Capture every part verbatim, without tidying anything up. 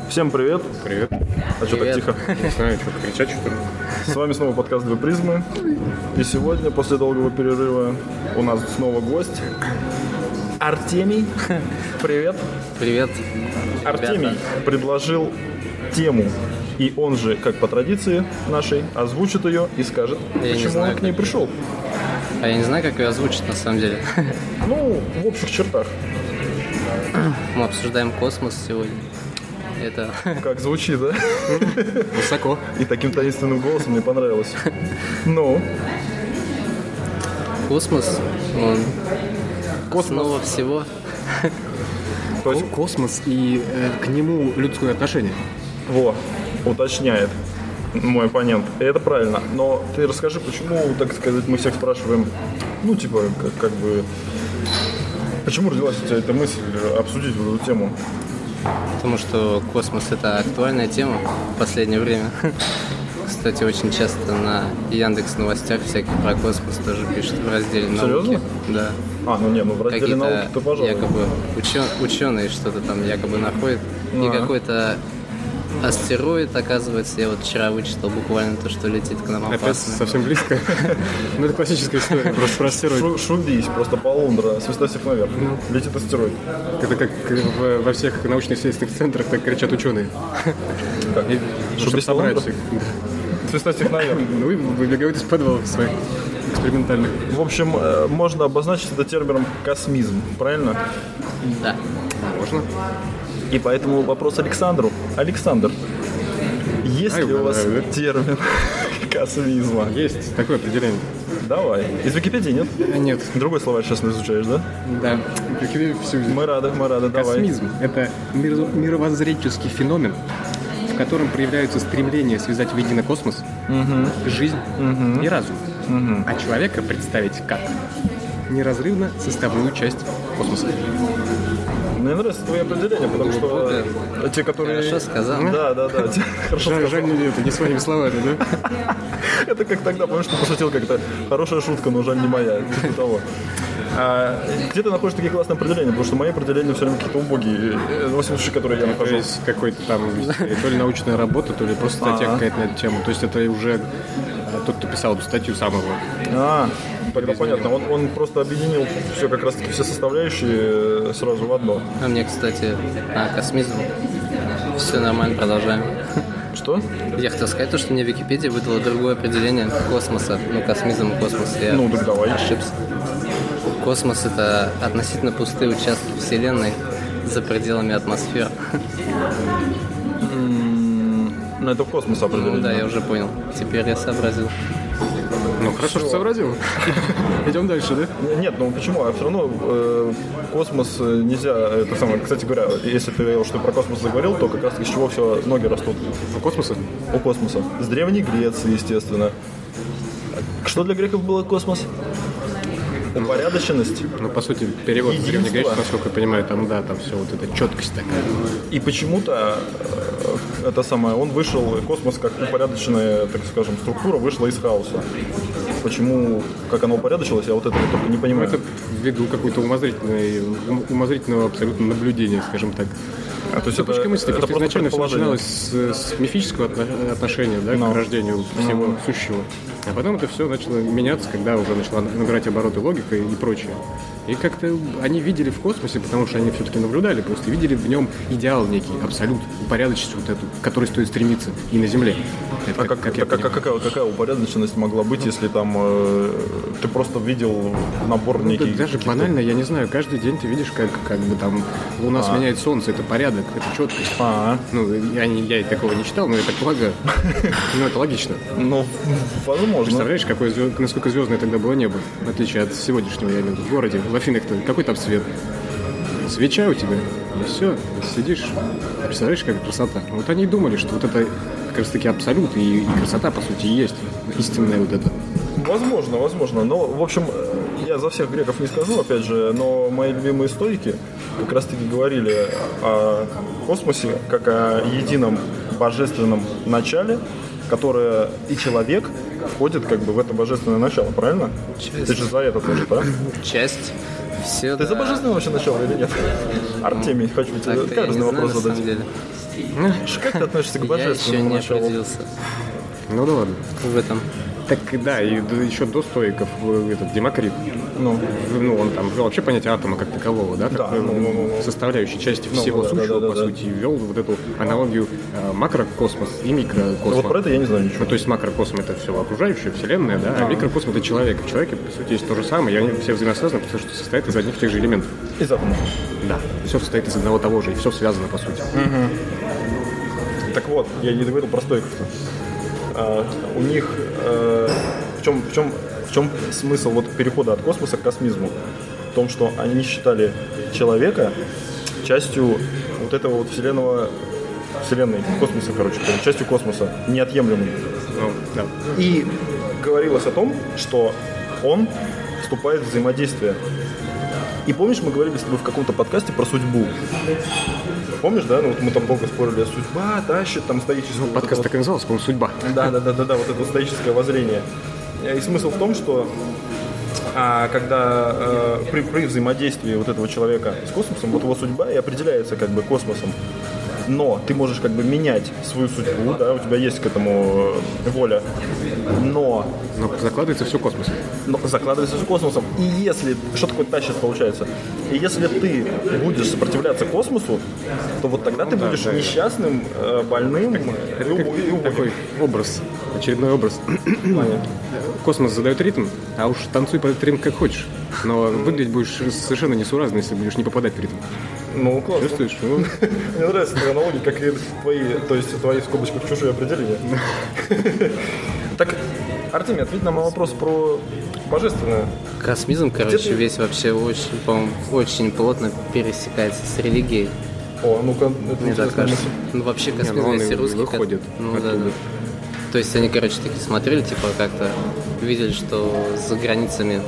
Всем привет. Привет. А что так тихо? Не знаю, что кричать, что ли. С вами снова подкаст «Две призмы». И сегодня, после долгого перерыва, у нас снова гость. Артемий. Привет. Привет. Артемий предложил тему. И он же, как по традиции нашей, озвучит ее и скажет, Я почему знаю, он к ней как. пришел. А я не знаю, как ее озвучить на самом деле. Ну, в общих чертах. Мы обсуждаем космос сегодня. Это Как звучит, да? Высоко. И таким таинственным голосом мне понравилось. Ну, космос, он Космос. основа всего. то есть, Космос и э, к нему людское отношение. во, уточняет мой оппонент. И это правильно. Но ты расскажи, почему, так сказать, мы всех спрашиваем, ну, типа, как, как бы, почему родилась у тебя эта мысль обсудить вот эту тему? Потому что космос — это актуальная тема в последнее время. Кстати, очень часто на Яндекс новостях всяких про космос тоже пишут в разделе науки. Серьезно? Да. А, ну не, ну в разделе науки Какие-то то пожалуй. якобы учё- ученые что-то там якобы находят. И А. какой-то астероид, оказывается, я вот вчера вычитал буквально то, что летит к нам Опять опасно. совсем близко. Ну, это классическая история, просто про астероид. Шу- Шубись, просто полундра, свистай всех наверх. Летит астероид. Это как в- во всех научно-исследовательских центрах так кричат ученые. Как? И- Чтобы Шубись собрать полундра? всех. Свистай всех наверх. Ну и выбегают из подвалов своих экспериментальных. В общем, э, можно обозначить это термином космизм, правильно? Да. Можно? И поэтому вопрос Александру. Александр, есть Ай, ли у вас угадаю, да? термин космизма? Есть такое определение. Давай. Из Википедии нет? Нет. Другой словарь сейчас изучаешь, да? Да. Все Мы рады, мы рады, давай. Космизм – это мир- мировоззренческий феномен, в котором проявляются стремления связать воедино космос, жизнь и разум, а человека представить как неразрывно составную часть космоса. Мне нравится твое определение, потому что те, которые... Хорошо сказал. Да, да, да. те- Хорошо Жаль, сказал. жаль, не это, не своими словами, да? Это как тогда, помнишь, ты пошутил как-то хорошая шутка, но жаль не моя. Типа того. А где ты находишь такие классные определения? Потому что мои определения все время какие-то убогие. э, Во всяком случае, которые я То нахожу. есть какой-то там то ли научная работа, то ли просто статья Ага. какая-то на эту тему. То есть это уже э, тот, кто писал эту статью, сам его. А, тогда понятно. Он, он просто объединил все как раз-таки все составляющие э, сразу в одно. А мне, кстати, а, космизм. Все нормально, продолжаем. Что? Я хотел сказать то, что мне Википедия выдала другое определение космоса. Ну, космизм и космос. Я Ну, так давай. ошибся. Космос — это относительно пустые участки Вселенной за пределами атмосферы. Ну, это в космос определение. Ну да, я уже понял. Теперь я сообразил. Ну, хорошо, что сообразил. Идем дальше, да? Нет, ну почему? А все равно э, космос э, нельзя, это самое, кстати говоря, если ты говорил, что про космос заговорил, то как раз из чего все ноги растут У космоса? у космоса. С Древней Греции, естественно. Что для греков было космос? Упорядоченность. Ну, по сути, перевод с Единство. древней греческий, насколько я понимаю, там, да, там все вот эта четкость такая. И почему-то э, это самое, он вышел, космос как упорядоченная, так скажем, структура вышла из хаоса. Почему, как она упорядочилась, я вот этого только не Ну, понимаю. это ввиду какой-то умозрительной, ум- умозрительного абсолютно наблюдения, скажем так. А, то есть это, Точка мысли, это просто просто изначально все предположение. начиналось с, с мифического отно- отношения, да, Ну. к рождению всего сущего. А потом это все начало меняться, когда уже начала набирать обороты логика и прочее. И как-то они видели в космосе, потому что они все-таки наблюдали, просто видели в нем идеал некий, абсолют, упорядоченность вот эту, к которой стоит стремиться и на Земле. Это А как, как я так, а понимаю. какая, какая упорядоченность могла быть, если там э, ты просто видел набор Ну, некий... да даже каких-то- банально, я не знаю, каждый день ты видишь, как, как бы там Луна сменяет Солнце, это порядок, это четкость. А, Ну, я, не, я и такого не читал, но я так полагаю. Ну, это логично. ну, возможно. Представляешь, какое, звезд- насколько звездное тогда было небо, в отличие от сегодняшнего, я имею в виду, в городе, в Афинах-то, какой там свет? Свеча у тебя, и все, сидишь, представляешь, какая красота. Вот они и думали, что вот это как раз-таки абсолют, и, и красота, по сути, и есть истинная вот эта. Возможно, возможно. Но, в общем, я за всех греков не скажу, опять же, но мои любимые стоики как раз-таки говорили о космосе как о едином божественном начале, которое и человек входит как бы в это божественное начало, правильно? Часть. Ты же за это тоже, да? Часть. Все, Ты да. за божественное вообще начало или нет? Артемий, хочу тебе Так-то я не каждый знаю, вопрос на задать. самом деле. Как ты относишься к Я еще божественному не началу? определился Ну да ладно. в этом. Так да, и д- еще до стоиков э, этот Демокрит, Ну, ну он там ввел вообще понятие атома как такового, да, как Да, э, ну, ну, ну, ну. составляющей части Ну, всего да, да, сущего, да, да, по да. сути, ввел вот эту аналогию э, макрокосмос и микрокосмос. вот про это я не знаю ничего. Ну, то есть макрокосм это все окружающее, вселенная, да, а, А. микрокосм это человек. В человеке, по сути, есть то же самое, и они все взаимосвязаны, потому что состоят из одних и тех же элементов. Из атома. Да, все состоит из одного того же, и все связано, по сути. Так вот, я не договорил про стойков-то. А, у них э, в чем в чем в чем смысл вот перехода от космоса к космизму? В том, что они считали человека частью вот этого вот вселенного, вселенной, космоса, короче, частью космоса, неотъемлемой. Ну, да. И говорилось о том, что он вступает в взаимодействие. И помнишь, мы говорили с тобой в каком-то подкасте про судьбу? Помнишь, да? Ну вот мы там долго спорили, судьба тащит, там стоическое... вот Подкаст это так и назывался, по-моему, «Судьба». вот- Да, да, да, да, да, вот это вот стоическое воззрение. И смысл в том, что а, когда э, при, при взаимодействии вот этого человека с космосом, вот его судьба и определяется как бы космосом. Но ты можешь как бы менять свою судьбу, да, у тебя есть к этому э, воля. Но Но закладывается все космос. но закладывается с космосом. И если... Что такое тащит, получается? И если ты будешь сопротивляться космосу, то вот тогда ты да, будешь да. несчастным, э, больным и убо- и убогим. Такой образ, очередной образ. Понятно. Космос задает ритм, а уж танцуй под этот ритм как хочешь. Но выглядеть будешь совершенно несуразно, если будешь не попадать в ритм. Ну, классно. Чувствуешь? Ну, Мне нравится твоя аналогия, как и твои, то есть твои в скобочках чужие определения. Так, Артемий, ответь нам на вопрос про божественное. Космизм, короче, ты- весь вообще очень, по-моему, очень плотно пересекается с религией. О, ну-ка, это Мне так интересная кажется. мысль. Ну, вообще, ну космизм, он если и русский... выходит Ну, да, оттуда. да. То есть они, короче, такие смотрели, типа, как-то видели, что за границами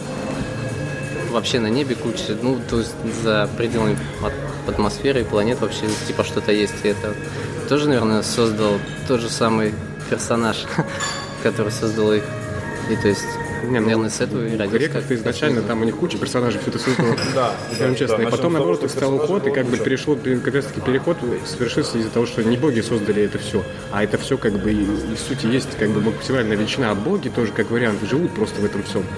вообще на небе куча, ну, то есть за пределами от- атмосферы и планет вообще, типа, что-то есть. И это тоже, наверное, создал тот же самый персонаж, который создал их. И то есть, Не, ну, наверное, с этого и родился. греков как изначально космизм. там у них куча персонажей, все это создало. Да, Скажем да, честно. да. И Начнем потом, с наоборот, того, их что стал персонажей уход, и было как бы куча. перешло, как раз таки переход совершился из-за того, что не боги создали это все, а это все как бы и, и в сути есть как бы максимальная величина, а боги тоже как вариант живут просто в этом всем.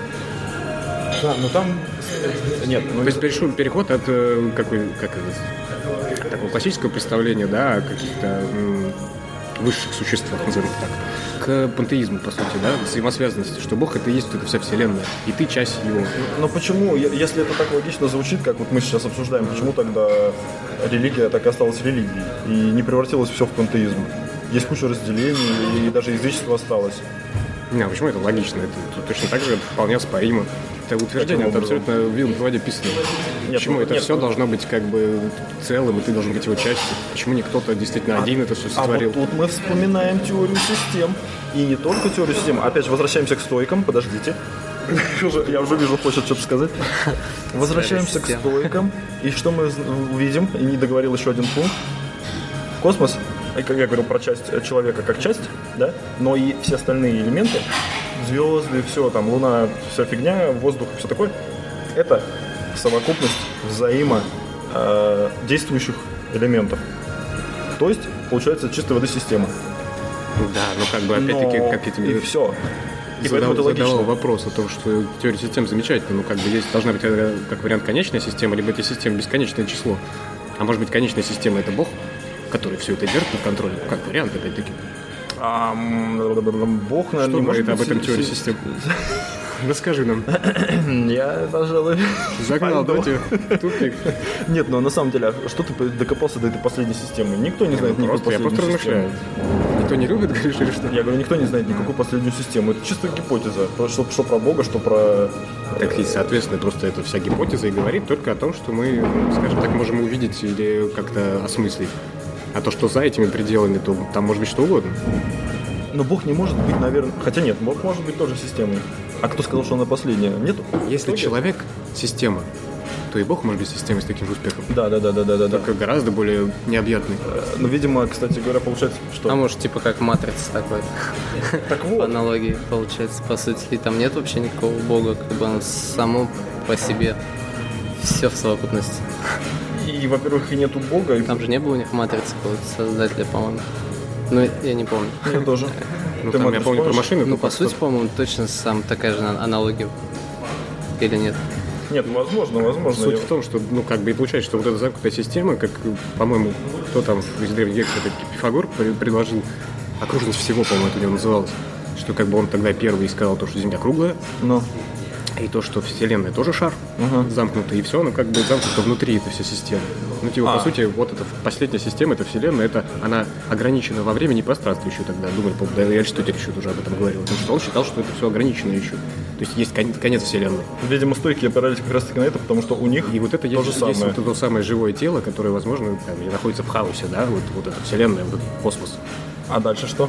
Да, но там... Нет, ну То есть перешел переход от э, какой, как это, такого классического представления, да, о каких-то м, высших существах, назовем их так, к пантеизму, по сути, да, взаимосвязанности, что Бог это и есть вот эта вся вселенная, и ты часть его. Но почему, е- если это так логично звучит, как вот мы сейчас обсуждаем, почему тогда религия так и осталась религией и не превратилась все в пантеизм? Есть куча разделений, и даже язычество осталось. Не, почему это логично? Это точно так же вполне оспоримо. Это утверждение, это образом? абсолютно в вилом воде писано. Нет, Почему ну, это нет, все ну- должно быть как бы целым, и ты должен быть его частью? Почему не кто-то действительно один это все А вот сотворил? тут мы вспоминаем теорию систем. И не только теорию систем. Опять же, возвращаемся к стойкам. Подождите. Уже- Я уже вижу, хочет что-то сказать. Возвращаемся к систем. стойкам. И что мы з- увидим? И не договорил еще один пункт. Космос, и как я говорил про часть человека как часть, да, но и все остальные элементы, звезды, все, там, Луна, вся фигня, воздух, все такое, это совокупность взаимо э, действующих элементов. То есть, получается, чистая воды система. Да, ну как бы опять-таки, Но как я и тебе все. И поэтому задал, это задавал логично. вопрос о том, что теория систем замечательна, ну как бы здесь должна быть э, как вариант конечная система, либо эти системы бесконечное число. А может быть конечная система это Бог, который все это держит под контролем, как вариант опять-таки. А, м, Бог, наверное, Что не может говорит об быть этом си- теория си- систем? Расскажи нам. Я, пожалуй, Загнал, да, пойду. тебя в тупик. Нет, ну на самом деле, а что ты докопался до этой последней системы? Никто не знает Ну, никакой просто, я просто последней системы. размышляю. Никто не любит, говоришь, или что? Я говорю, никто не знает никакую последнюю систему. Это чисто гипотеза. То, Что, что про Бога, что про... Так и, соответственно, просто эта вся гипотеза и говорит только о том, что мы, ну, скажем так, можем увидеть или как-то осмыслить. А то, что за этими пределами, то там может быть что угодно. Но Бог не может быть, наверное... Хотя нет, Бог может быть тоже системой. А кто сказал, что она последняя? Нет? Если Кто человек — система, то и Бог может быть системой с таким же успехом. Да, да, да, да, да, да, да. Только гораздо более необъятный. Ну, видимо, кстати говоря, получается, что... А может, типа как матрица такой. Так По вот, аналогии, получается, по сути. И там нет вообще никакого бога, как бы оно само по себе все в совокупности. И, во-первых, и нету Бога. И... Там же не было у них матрицы какого-то создателя, по-моему. Ну, я не помню. Я тоже. Ну, там, я помню про машины. Ну, по сути, по-моему, точно сам такая же аналогия. Или нет? Нет, возможно, возможно. Суть я... в том, что, ну, как бы и получается, что вот эта замкнутая система, как, по-моему, кто там из древних греков, все-таки Пифагор предложил окружность всего, по-моему, это у него называлось, что как бы он тогда первый сказал то, что Земля круглая, Но. и то, что Вселенная тоже шар, uh-huh. замкнутый, и все, оно как бы замкнуто внутри этой всей системы. Ну, типа, а. по сути, вот эта последняя система, эта Вселенная, это она ограничена во времени и пространстве еще тогда. Думали, по-моему, да, и Аристотель еще тоже об этом говорил, потому что он считал, что это все ограничено еще. То есть есть конец, конец Вселенной. Видимо, стойки опирались как раз таки на это, потому что у них и вот это то есть, же самое. Есть вот то самое живое тело, которое, возможно, там, находится в хаосе, да, вот, вот эта Вселенная, вот этот космос. А дальше что?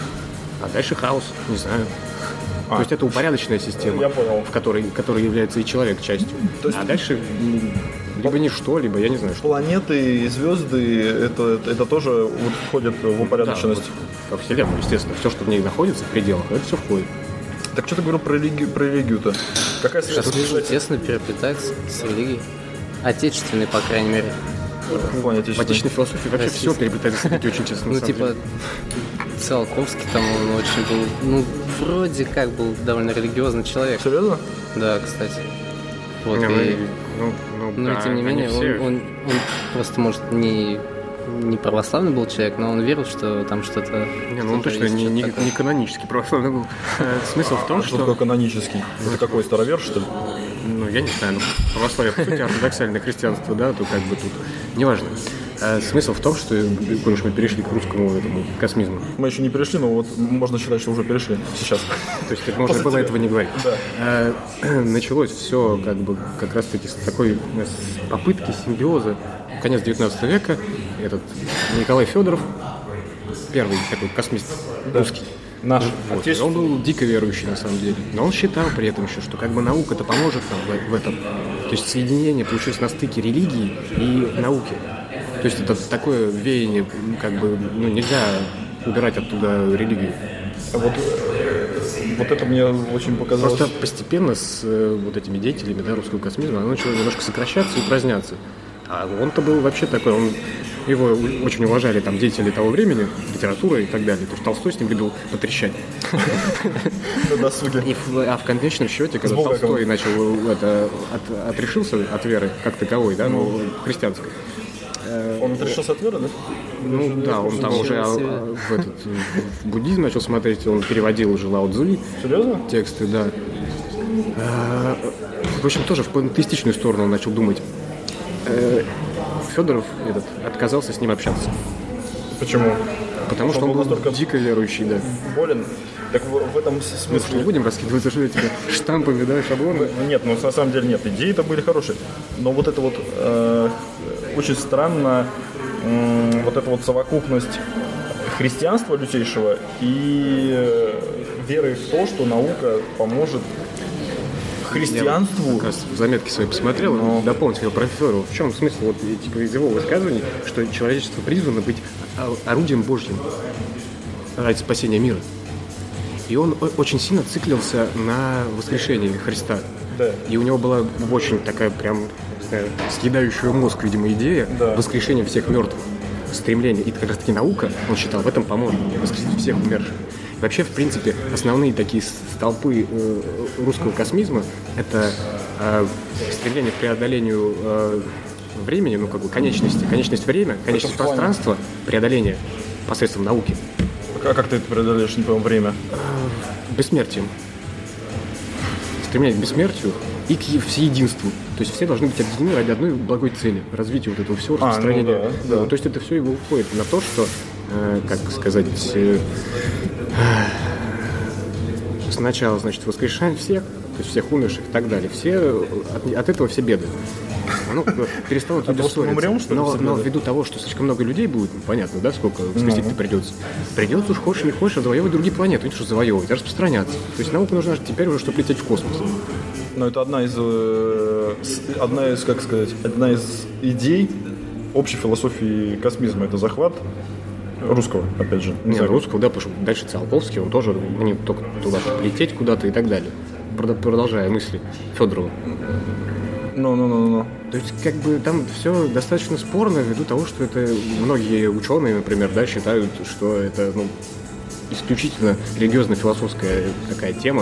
А дальше хаос, не знаю. А. То есть это упорядоченная система, я понял. в которой, которой является и человек частью. То есть... А дальше либо ничто, либо я не знаю, что. Планеты и звезды, это, это тоже вот входит в упорядоченность. Да, вот, во Вселенную, естественно. Все, что в ней находится, в пределах, это все входит. Так что ты говорил про религию, про религию-то? Какая связь? Сейчас тесно переплетается с религией. Отечественной, по крайней мере. В отечественной философии вообще все переплетается с религией, очень честно. Ну, типа, Циолковский там он очень был, ну, вроде как был довольно религиозный человек. Серьезно? Да, кстати. Вот, не, и... ну, ну, но да, тем не менее, все... он, он, он просто, может, не, не православный был человек, но он верил, что там что-то... Не, ну он точно не, не, не канонический православный был. Смысл в том, что... Что такое канонический? Это какой, старовер, что ли? Ну, я не знаю, ну, православие, по сути, ортодоксальное христианство, да, то как бы тут... Неважно. А смысл в том, что, помнишь, мы перешли к русскому этому космизму. Мы еще не перешли, но вот можно считать, что уже перешли сейчас. То есть можно было этого не говорить. Да. А, началось все как бы как раз-таки с такой с попытки симбиоза. Конец девятнадцатого века. Этот Николай Федоров, первый такой космист, да, русский. Наш вот. Он был дико верующий на самом деле. Но он считал при этом еще, что как бы наука-то поможет нам в, в этом. То есть соединение получилось на стыке религии и науки. То есть это такое веяние, как бы, ну, нельзя убирать оттуда религию. Вот, вот это мне очень показалось. Просто постепенно с вот этими деятелями, да, русского космизма оно начало немножко сокращаться и упраздняться. А он-то был вообще такой, он, его очень уважали там деятели того времени, литература и так далее. То есть Толстой с ним любил потрещать. На досуге. А в конечном счете, когда Толстой начал это, от, отрешился от веры как таковой, да, ну, христианской. Он отрешился от веры, да? Ну да, он там уже в, этот, в буддизм начал смотреть, он переводил уже Лао Цзы. Серьезно? Тексты, да. В общем, тоже в пантеистичную сторону он начал думать. Федоров этот отказался с ним общаться. Почему? Потому что он, он был настолько... дико верующий, да. Болен? Так в, в этом смысле... Мы не будем раскидываться что эти штампами, да, шаблоны? Нет, ну на самом деле нет, идеи-то были хорошие. Но вот это вот э, очень странно, э, вот эта вот совокупность христианства лютейшего и э, веры в то, что наука поможет христианству. Я как раз в заметке свои посмотрел, но... дополнить его про Федорова. В чем смысл вот, типа, из его высказываний, что человечество призвано быть орудием Божьим ради спасения мира. И он очень сильно циклился на воскрешении Христа. Да. И у него была очень такая прям, не знаю, съедающая мозг, видимо, идея, да, воскрешения всех мертвых. Стремление. И как раз таки наука, он считал, в этом поможет воскресить всех умерших. И вообще, в принципе, основные такие столпы э, русского космизма — это э, стремление к преодолению э, времени, ну, как бы конечности, конечность время, конечность пространства, преодоление посредством науки. А как ты это преодолеешь, не помню, время? Бессмертием. Стремление к бессмертию и к всеединству. То есть все должны быть объединены ради одной благой цели. Развитие вот этого всего, распространения. А, ну да, да. То есть это все его уходит на то, что, э, как сказать, э, сначала, значит, воскрешаем всех, то есть всех умерших и так далее. Все, от, от этого все беды. Ну, перестанут люди ссориться. Но, но ввиду того, что слишком много людей будет, ну, понятно, да, сколько воскресить-то придется. Придется уж, хочешь не хочешь, завоевывать другие планеты. Видишь, что завоевывать, распространяться. То есть наука нужна теперь уже, чтобы лететь в космос. Но это одна из, одна из, как сказать, одна из идей общей философии космизма. Это захват русского, опять же. Не, русского, да, потому что дальше Циолковский, он тоже не только туда, чтобы лететь куда-то и так далее. Продолжая мысли Федорова. Ну, ну, ну, ну. То есть, как бы там все достаточно спорно ввиду того, что это многие ученые, например, да, считают, что это, ну, исключительно религиозно-философская такая тема.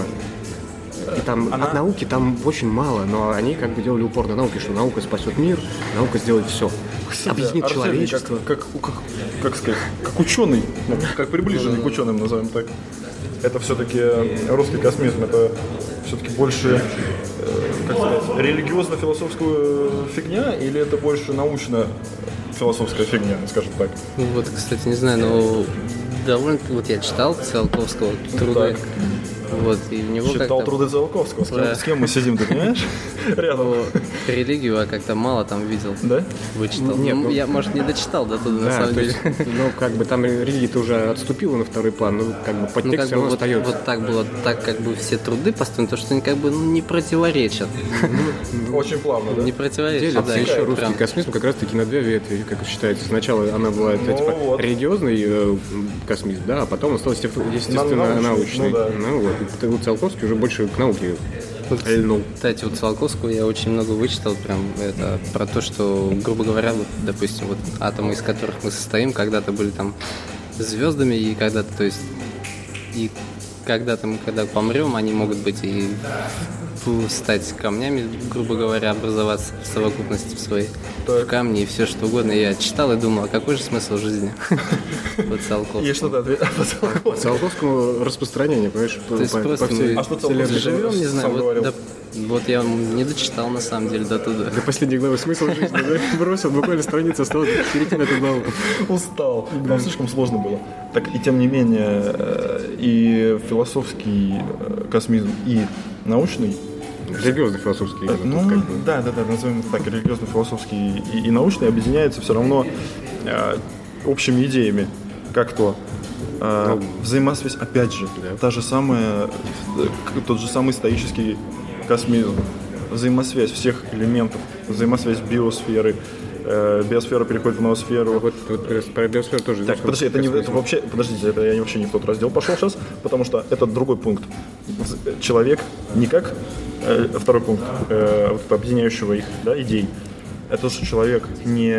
И там Она... от науки там очень мало, но они как бы делали упор на науке, что наука спасет мир, наука сделает все. Объединит человечество. Как, как, как, как сказать, как ученый, ну, как приближенный к ученым, назовем так. Это все-таки русский космизм, это все-таки больше, как сказать, религиозно-философская фигня или это больше научно-философская фигня, скажем так? Ну вот, кстати, не знаю, но довольно... Вот я читал Циолковского труды. Так. Вот, и у него читал как-то... труды Циолковского. С кем, да. с кем мы сидим, ты понимаешь? Рядом. Религию я как-то мало там видел. Да? Вычитал. Нет, ну, я, может, не дочитал до туда, да, на самом деле. Есть, ну, как бы там религия-то уже отступила на второй план, но как бы подтекст ну, как все равно вот, остается. Вот так было, так как бы все труды построены, то, что они как бы ну, не противоречат. Очень плавно, да? Не противоречат, делится да. еще русский прям. Космизм как раз-таки на две ветви, как считается. Сначала она была ну, типа, вот. религиозный э, космизм, да, а потом он стал естественно научный. Ну, да. ну вот, у Циолковский уже больше к науке. Вот, кстати, у Циолковского я очень много вычитал прям это про то, что, грубо говоря, вот, допустим, вот атомы, из которых мы состоим, когда-то были там звездами, и когда-то, то есть, и когда-то мы, когда помрем, они могут быть и стать камнями, грубо говоря, образоваться в совокупности в своей, в камни и все что угодно. Я читал и думал, а какой же смысл жизни по Циолковскому? И что-то ответил по Циолковскому распространение, понимаешь, по всей А что Циолковский живем, не знаю, вот я не дочитал на самом деле до туда. До последней главы смысл жизни, да? Бросил, буквально страница осталась перейти на эту главу. Устал. Там слишком сложно было. Так и тем не менее, и философский космизм, и научный. Религиозно-философский. Ну, как бы. да, да, да, назовем это так, религиозно-философский и, и научный объединяются все равно э, общими идеями, как то э, ну, взаимосвязь, опять же, да. та же самая, тот же самый стоический космизм, взаимосвязь всех элементов, взаимосвязь биосферы, э, биосфера переходит в ноосферу. Вот, вот про биосферу тоже. Так, подожди, это, не, это вообще, подождите, это я вообще не в тот раздел пошел сейчас, потому что это другой пункт. Человек не как э, второй пункт э, вот, объединяющего их да, идей. Это что человек не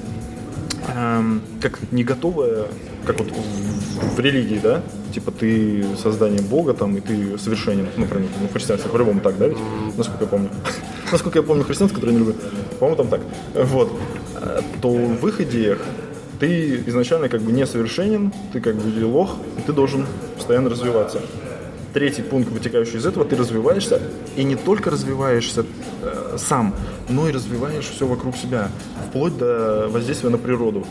э, как не готовая, как вот в, в религии, да, типа ты создание Бога там и ты совершенен, например, ну, в христианстве по-любому так, да, ведь, насколько я помню. Насколько я помню христианство, которое я не люблю, по-моему, там так. Вот. То в их идеях ты изначально как бы несовершенен, ты как бы лох, и ты должен постоянно развиваться. Третий пункт, вытекающий из этого, ты развиваешься, и не только развиваешься э, сам, но и развиваешь все вокруг себя, вплоть до воздействия на природу.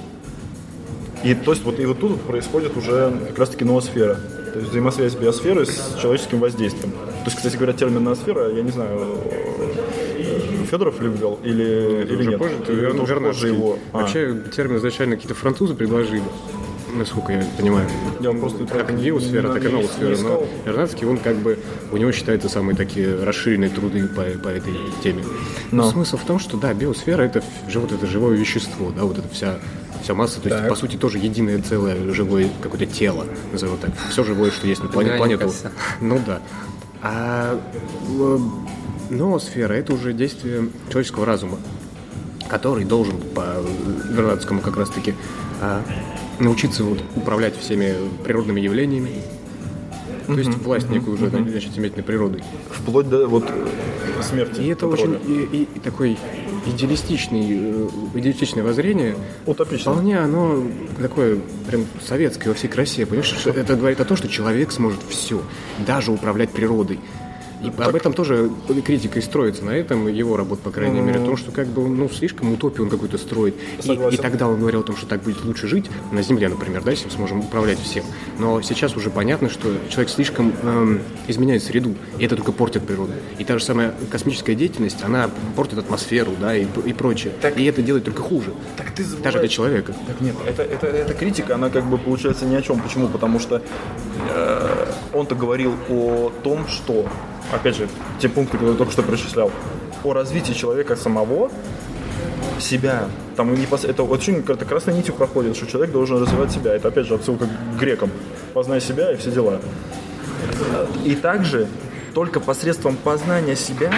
И то есть вот и вот тут происходит уже как раз-таки ноосфера, то есть взаимосвязь биосферы с человеческим воздействием. То есть, кстати говоря, термин ноосфера, я не знаю, Федоров ли ввел или, или нет? Позже, ты, это уже позже его. А. Вообще термин изначально какие-то французы предложили, насколько я понимаю. Я просто как биосфера, так и ноосфера. Но Вернадский, он как бы, у него считается самые такие расширенные труды по, по этой теме. Но. Но смысл в том, что да, биосфера это вот это живое вещество, да, вот это вся, вся масса, то есть так. по сути тоже единое целое живое какое-то тело, назовем так. Все живое, что есть на планете. планету. Ну да. А ноосфера – это уже действие человеческого разума, который должен по Вернадскому как раз-таки а, научиться вот, управлять всеми природными явлениями, то есть mm-hmm. власть некую уже mm-hmm. значит, иметь над природой. Вплоть до вот, смерти. И это очень и, и такой идеалистичный, идеалистичное воззрение. Утопично. Вполне оно такое прям советское во всей красе. Понимаешь, что это говорит о том, что человек сможет все, даже управлять природой. И так. об этом тоже критика и строится на этом, его работа, по крайней mm-hmm. мере, о том, что как бы, ну, слишком утопию он какую-то строит. И, и тогда он говорил о том, что так будет лучше жить на Земле, например, да, если мы сможем управлять всем. Но сейчас уже понятно, что человек слишком эм, изменяет среду, и это только портит природу. И та же самая космическая деятельность, она портит атмосферу, да, и, и прочее. Так, и это делает только хуже. Так ты забываешь... Даже для человека. Так нет, это, это, это критика, она как бы получается ни о чем. Почему? Потому что э, он-то говорил о том, что опять же, те пункты, которые я только что перечислял, о развитии человека самого, себя, там это очень как-то красной нитью проходит, что человек должен развивать себя. Это опять же отсылка к грекам. Познай себя и все дела. И также только посредством познания себя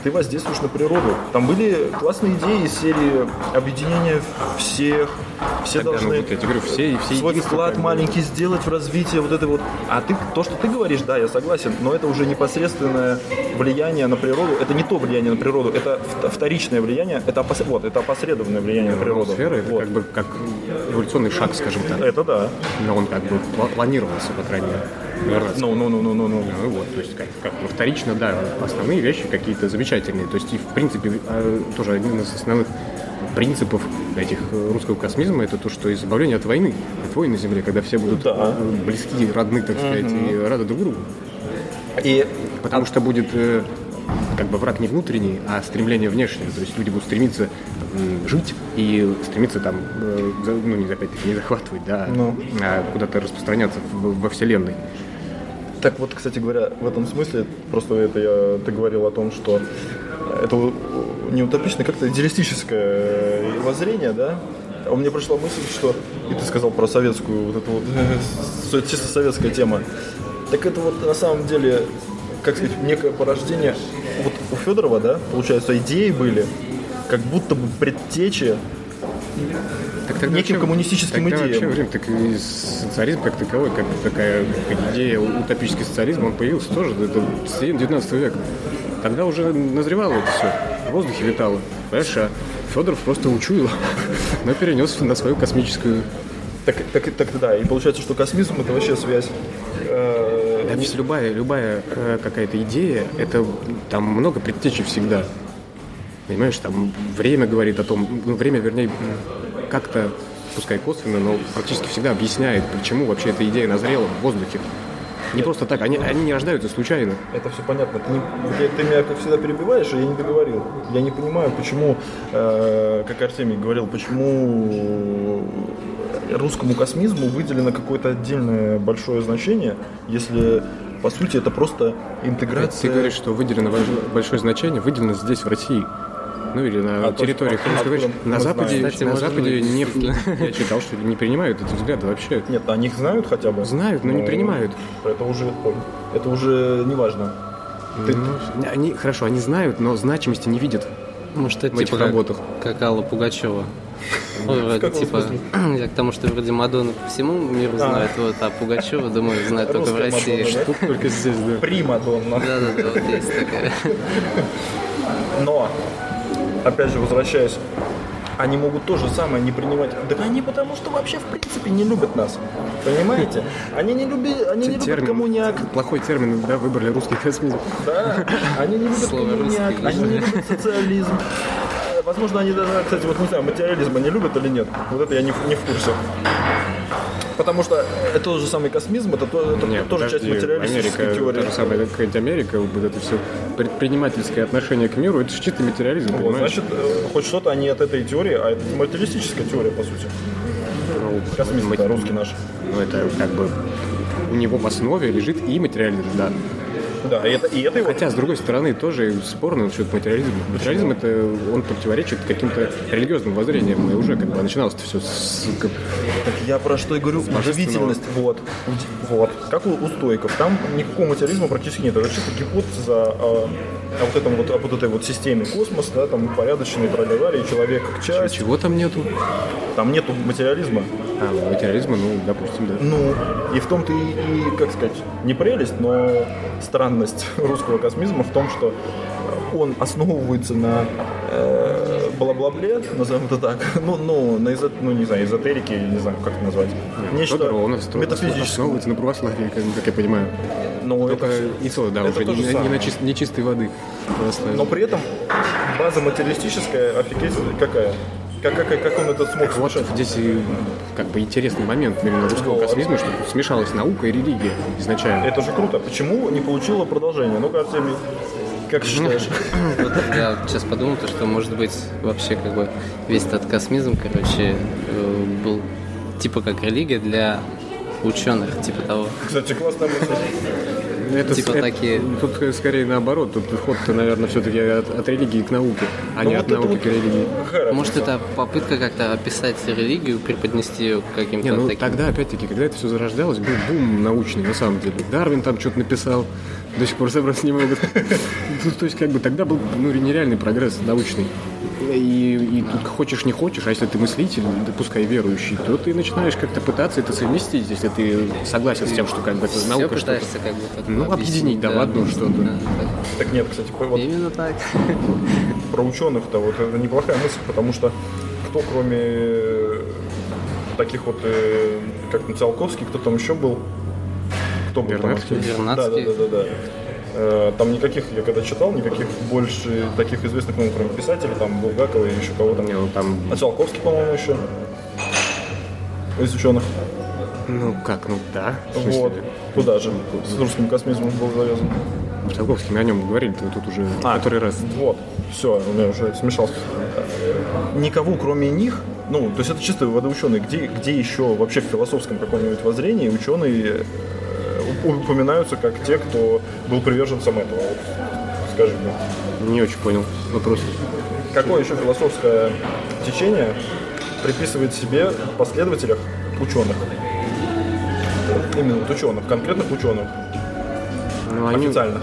ты воздействуешь на природу. Там были классные идеи из серии объединения всех, все Тогда, должны ну, вот я тебе говорю, все, все свой единства, вклад как бы. маленький сделать в развитие вот этой вот. А ты, то, что ты говоришь, да, я согласен, но это уже непосредственное влияние на природу. Это не то влияние на природу, это вторичное влияние, это, опос... вот, это опосредованное влияние на природу. Сфера, это вот. как бы как эволюционный шаг, скажем так. Это да. Но он как бы пла- планировался, по крайней мере. Ну, ну, ну, ну, ну, ну. Ну вот, то есть как, как ну, вторично, да, основные вещи какие-то замечательные. То есть и в принципе э, тоже один из основных принципов этих э, русского космизма это то, что избавление от войны, от войн на Земле, когда все будут Да. э, близки, родны, так сказать, и рады друг другу. И Потому что будет э, как бы враг не внутренний, а стремление внешнее. То есть люди будут стремиться м, жить и стремиться там, э, за- ну не опять-таки не захватывать, да, Ну. а куда-то распространяться в- во Вселенной. Так вот, кстати говоря, в этом смысле, просто это я, ты говорил о том, что это не утопичное, как-то идеалистическое воззрение, да? А мне пришла мысль, что, и ты сказал про советскую, вот эту вот, чисто советская тема. Так это вот на самом деле, как сказать, некое порождение, вот у Федорова, да, получается, идеи были, как будто бы предтечи Так тогда неким вообще- коммунистическим тогда идеям. Вообще, время, так и социализм как таковой, как такая как идея утопический социализм, он появился тоже, это середина девятнадцатого века. Тогда уже назревало это все, в воздухе витало. Понимаешь, а Федоров просто учуял, но перенес на свою космическую. Так, так, так, да, и получается, что космизм это вообще связь. э, Да, ведь любая, любая э, какая-то идея, это там много предтечи всегда. Понимаешь, там время говорит о том, ну, время, вернее, как-то, пускай косвенно, но практически всегда объясняет, почему вообще эта идея назрела в воздухе. Не просто так, они, они не рождаются случайно. Это все понятно. Ты, не- ты- ты меня, как всегда, перебиваешь, и я не договорил. Я не понимаю, почему, э, как Артемий говорил, почему русскому космизму выделено какое-то отдельное большое значение, если, по сути, это просто интеграция... Ты говоришь, что выделено вож- большое значение, выделено здесь, в России. Ну или на А территории. то, Ты откуда говоришь, мы на знаем? Западе, Кстати, на может Западе быть, не, действительно. я читал, что не принимают эти взгляды вообще. Нет, о них знают хотя бы? Знают, но не принимают. Это уже, это уже не важно. Ты- Ну, они, хорошо, они знают, но значимости не видят. Может, это в этих типа как, работах. как Алла Пугачева. Ну, вроде, каком типа, смысле? я к тому, что вроде Мадонна по всему миру знает, вот, а Пугачева, думаю, знает только в Русская России. Мадонна, да? Только здесь, да. Примадонна. Да-да-да, вот есть такая. Но, опять же, возвращаясь, они могут то же самое не принимать. Да они потому что вообще в принципе не любят нас. Понимаете? Они не любят, они не любят Термин, коммуняк. плохой термин, да, выбрали русский космизм. Да, они не любят Слово коммуняк, русский, они не да. любят социализм. Э, Возможно, они даже, кстати, вот не знаю, материализм они любят или нет. Вот это я не, в- не в курсе. Потому что это тот же самый космизм, это, то- это Нет, тоже подожди, часть материалистической Америка, теории. та же самая какая-нибудь Америка, вот это все предпринимательское отношение к миру, это же чистый материализм, Вот, понимаешь? значит, э, хоть что-то они от этой теории, а это материалистическая теория, по сути. Ну, Космизм, мы- да, русский наш. Ну, это как бы у него в основе лежит и материализм, да. Да, и это, и это его... Хотя, с другой стороны, тоже спорно насчет материализма. Материализм, это он противоречит каким-то религиозным воззрениям. И уже как бы начиналось все с... как- Так я про что и говорю, удивительность. Вот, Уди- вот. Как у, у стоиков. Там никакого материализма практически нет. Это чисто гипотеза о, о вот этом вот, о вот этой вот системе космос, да, там упорядоченный тролливали, и человек как часть. Чего там нету? Там нету материализма. А, материализма, ну, допустим, да. Ну, и в том-то и, и, как сказать, не прелесть, но странность русского космизма в том, что он основывается на э, бла-бла-бле, назовем это так, ну, ну, на эзо, ну, не знаю, эзотерике, не знаю, как это назвать. Нечто Федоров, он основ- метафизическое. основывается на православии, как, как я понимаю. Но Только это, и то, да, это уже то не, же не самое. на чис- не чистой воды. православие. Но при этом база материалистическая, офигеть, какая? Как, как, как он это смог Вот смешать? здесь и как бы интересный момент именно русского Вот. космизма, что смешалась наука и религия изначально. Это же круто. Почему не получила продолжение? Ну-ка, Артемий, как считаешь? Вот я сейчас подумал, то, что может быть вообще как бы весь этот космизм, короче, э, был типа как религия для ученых, типа того. Кстати, классная мысль. это, типа это, такие... Тут скорее наоборот. Тут ход-то, наверное, все-таки от, от религии к науке, а ну, не вот от науки вот к религии. Может, это попытка как-то описать религию, преподнести ее каким-то не, ну, таким... Тогда, опять-таки, когда это все зарождалось, был бум научный, на самом деле. Дарвин там что-то написал, до сих пор собраться не могут. То есть, как бы, тогда был нереальный прогресс научный. И, и тут хочешь, не хочешь, а если ты мыслитель, да пускай верующий, то ты начинаешь как-то пытаться это совместить, если ты согласен с тем, что как бы это наука что-то. Как бы, ну, объединить, да, в одно что-то. Да, так. так нет, кстати, вот именно так. Про ученых-то вот это неплохая мысль, потому что кто кроме таких вот, как Циолковский, кто там еще был? Кто был Вернадский. там? Да, да, да, да, да. Там никаких, я когда читал, никаких больше таких известных, ну, кроме писателей, там, Булгакова и еще кого-то. Не, ну, там... А Циолковский, по-моему, еще из ученых. Ну, как, ну, да. Вот, туда же, с русским космизмом был завязан. Циолковский, мы о нем говорили тут уже а, который раз. Вот, все, у меня уже смешался. Никого, кроме них, ну, то есть это чисто водоученые, где, где еще вообще в философском каком-нибудь воззрении ученые упоминаются как те, кто был приверженцем этого. Вот, скажи мне. Не очень понял вопрос. Какое еще философское течение приписывает себе последователях ученых? Именно вот ученых, конкретных ученых. Ну, они... Официальных.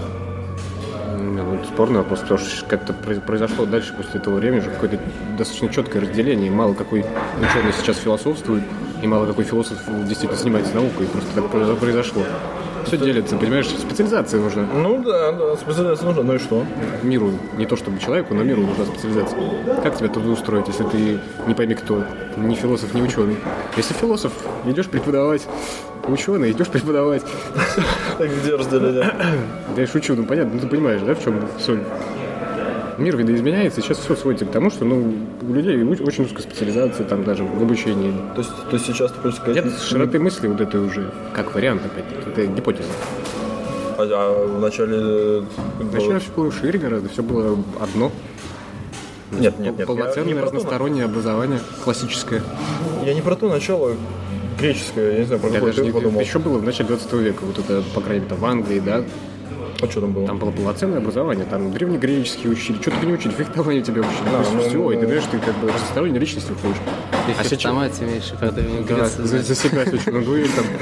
Ну, это спорный вопрос, потому что как-то произошло дальше после этого времени уже какое-то достаточно четкое разделение. Мало какой ученый сейчас философствует, и мало какой философ действительно занимается наукой. Просто так произошло. Все делится, понимаешь, специализация нужна. Ну да, да, специализация нужна, ну и что? Миру, не то чтобы человеку, но миру нужна специализация. Как тебя трудоустроить, если ты не пойми кто, ни философ, ни ученый? Если философ, идешь преподавать, ученый, идешь преподавать. Так где разделение? Да я шучу, ну понятно, ну ты понимаешь, да, в чем соль? Мир видоизменяется, и сейчас все сводится к тому, что ну, у людей очень узкая специализация, там даже в обучении. То есть, то есть сейчас ты хочешь сказать... Нет широты мысли вот это уже, как вариант опять, это гипотеза. А, а в начале... Вначале все было шире гораздо, все было одно. Нет, нет, нет. Полноценное не разностороннее то... образование, классическое. Я не про то начало греческое, я не знаю, про какое ты подумал. Еще было в начале двадцатого века, вот это, по крайней мере, в Англии, да. А что там было? Там было полноценное образование, там древнегреческие учили. Что ты не учили? Фехтование тебя учили. Да, ну, все, ну, и ты знаешь, ты как бы разносторонней личностью входишь. Ты а фехтовать имеешь про древнюю Грецию. Да, засекать очень на дуэль там.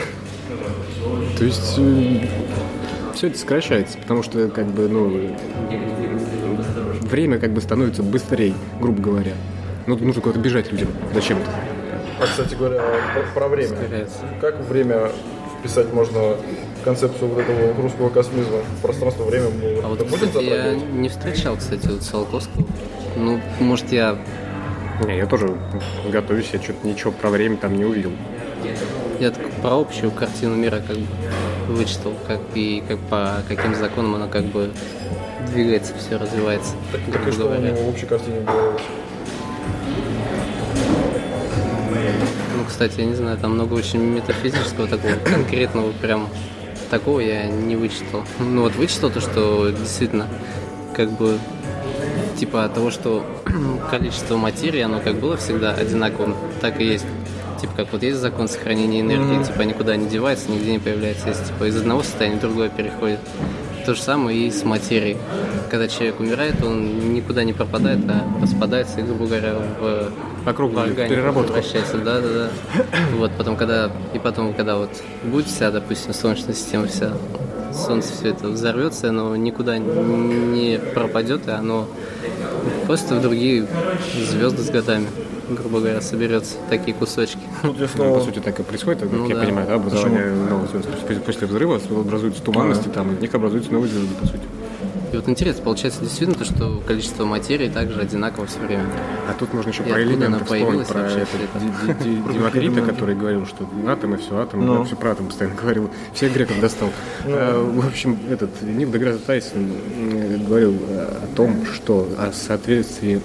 То есть э, все это сокращается, потому что как бы, ну, время как бы становится быстрее, грубо говоря. Ну, нужно куда-то бежать людям зачем-то. А, кстати говоря, про, про время. Как время вписать можно концепцию вот этого русского космизма? Пространство-время а вот, будет кстати, затрагивать? Я не встречал, кстати, вот Циолковского. Ну, может, я... Не, я тоже готовюсь, я что-то ничего про время там не увидел. Я так про общую картину мира как бы вычитал, как и как по каким законам она как бы двигается, все развивается. Так, так и что у него в общей картине было? Ну, кстати, я не знаю, там много очень метафизического такого, конкретного прям такого я не вычитал. Ну вот вычитал то, что действительно как бы типа от того, что количество материи, оно как было всегда одинаковым, так и есть. Типа как вот есть закон сохранения энергии, mm-hmm. типа никуда не девается, нигде не появляется, есть типа из одного состояния в другое переходит. То же самое и с материей. Когда человек умирает, он никуда не пропадает, а распадается и, грубо говоря, в, по кругу в органику переработку. Превращается. Да, да, да. Вот, потом, когда, и потом, когда вот будет вся, допустим, Солнечная система, вся, Солнце все это взорвется, оно никуда не пропадет, и оно просто в другие звезды с годами, грубо говоря, соберется, такие кусочки. Тут я снова... Ну, по сути, так и происходит, как ну, я да. понимаю, да, образование новых звезд. После, после взрыва образуются туманности, а. там, и в них образуются новые звезды, по сути. И вот интересно, получается действительно то, что количество материи также одинаково все время. А тут можно еще и про элементы вспомнить, про это, это. Демокрита, который говорил, что атомы, все атомы, no. да, все про атом постоянно говорил, всех греков достал. No. А, в общем, этот Нил деграсс Тайсон говорил о том, что о соответствии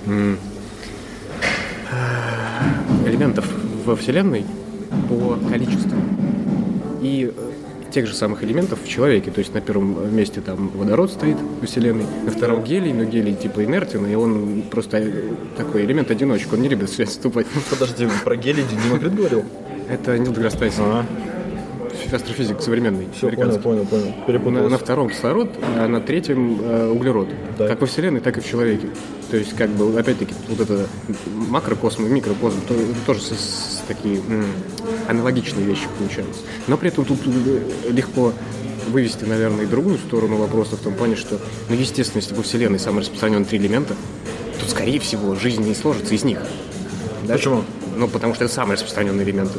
элементов во Вселенной по количеству и тех же самых элементов в человеке. То есть на первом месте там водород стоит в Вселенной, на втором гелий, но гелий типа инертен, и он просто такой элемент-одиночка, он не любит в связь вступать. Подожди, про гелий Демокрит говорил? Это Нил деграсс Тайсон. А-а. астрофизик современный. Все, понял, понял, понял. На, на втором кислород, а на третьем э, углерод. Да. Как во Вселенной, так и в человеке. То есть, как бы, опять-таки, вот это макрокосм и микрокосм то, тоже с, с такие м, аналогичные вещи получаются. Но при этом тут легко вывести, наверное, и другую сторону вопроса в том плане, что, ну, естественно, если во Вселенной самые распространенные три элемента, то, скорее всего, жизнь не сложится из них. Да? Почему? Ну, потому что это самые распространенные элементы.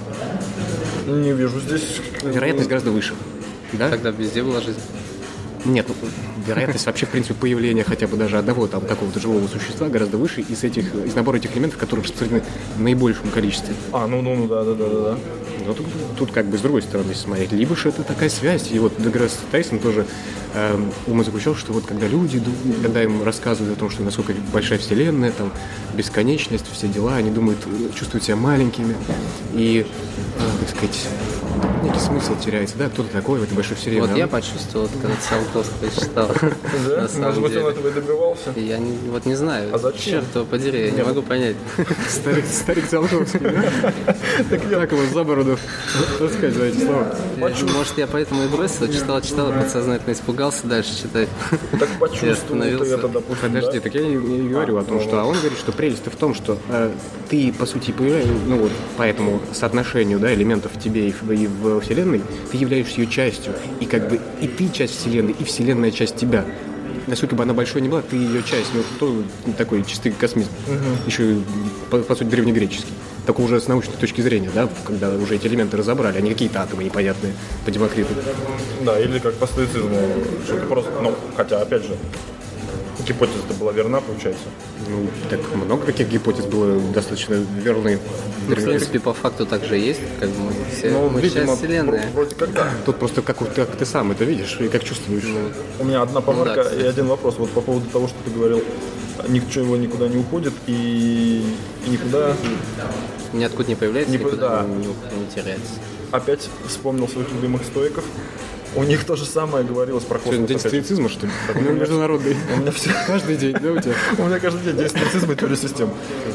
Не вижу здесь... Вероятность гораздо выше. Да? Тогда везде была жизнь. Нет, ну, вероятность вообще, в принципе, появления хотя бы даже одного там какого-то живого существа гораздо выше из этих, из набора этих элементов, которые распространены в наибольшем количестве. А, ну, ну, ну, да, да, да, да, да. Но тут, тут как бы с другой стороны смотреть. Либо же это такая связь. И вот Деграсс Тайсон тоже э, умозаключал, что вот когда люди, когда им рассказывают о том, что насколько большая вселенная, там, бесконечность, все дела, они думают, чувствуют себя маленькими. И, э, так сказать, некий смысл теряется, да, кто-то такой в этой большой вселенной. Вот я почувствовал, когда Циолковского читал. Да? Может быть, он этого и добивался? Я не, вот не знаю. А зачем? Черт его подери, я не могу понять. Старик Циолковский, да? Так его за бороду таскать за эти слова. Может, я поэтому и бросил, читал, читал, подсознательно испугался дальше читать. Так почувствовал ты это, допустим, Подожди, так я не говорю о том, что... А он говорит, что прелесть-то в том, что ты, по сути, появляешься, ну вот, по этому соотношению, да, элементов в тебе и в Вселенной, ты являешься ее частью. И как бы и ты часть Вселенной, и Вселенная часть тебя. Насколько бы она большой не была, ты ее часть. Ну, то такой чистый космизм. Угу. Еще, по, по сути, древнегреческий. Только уже с научной точки зрения, да, когда уже эти элементы разобрали, а не какие-то атомы непонятные по Демокриту. Да, или как по стоицизму, что ты просто, ну, хотя, опять же, гипотеза-то была верна, получается. Ну, так много каких гипотез было достаточно верны. Ну, в принципе, по факту так же есть, как бы мы все, ну, мы видимо, часть Вселенной. Вроде как да. Тут просто как, как ты сам это видишь и как чувствуешь. Ну, у меня одна помарка ну, да, и один вопрос. Вот по поводу того, что ты говорил, ничего никуда не уходит и, и никуда... Ниоткуда не появляется, не, никуда да. не, не, не теряется. Опять вспомнил своих любимых стоиков. У них то же самое говорилось про космос. День стоицизма, что ли? Международный. У меня все... Каждый день, да, у тебя? У меня каждый день день стоицизма и теория систем.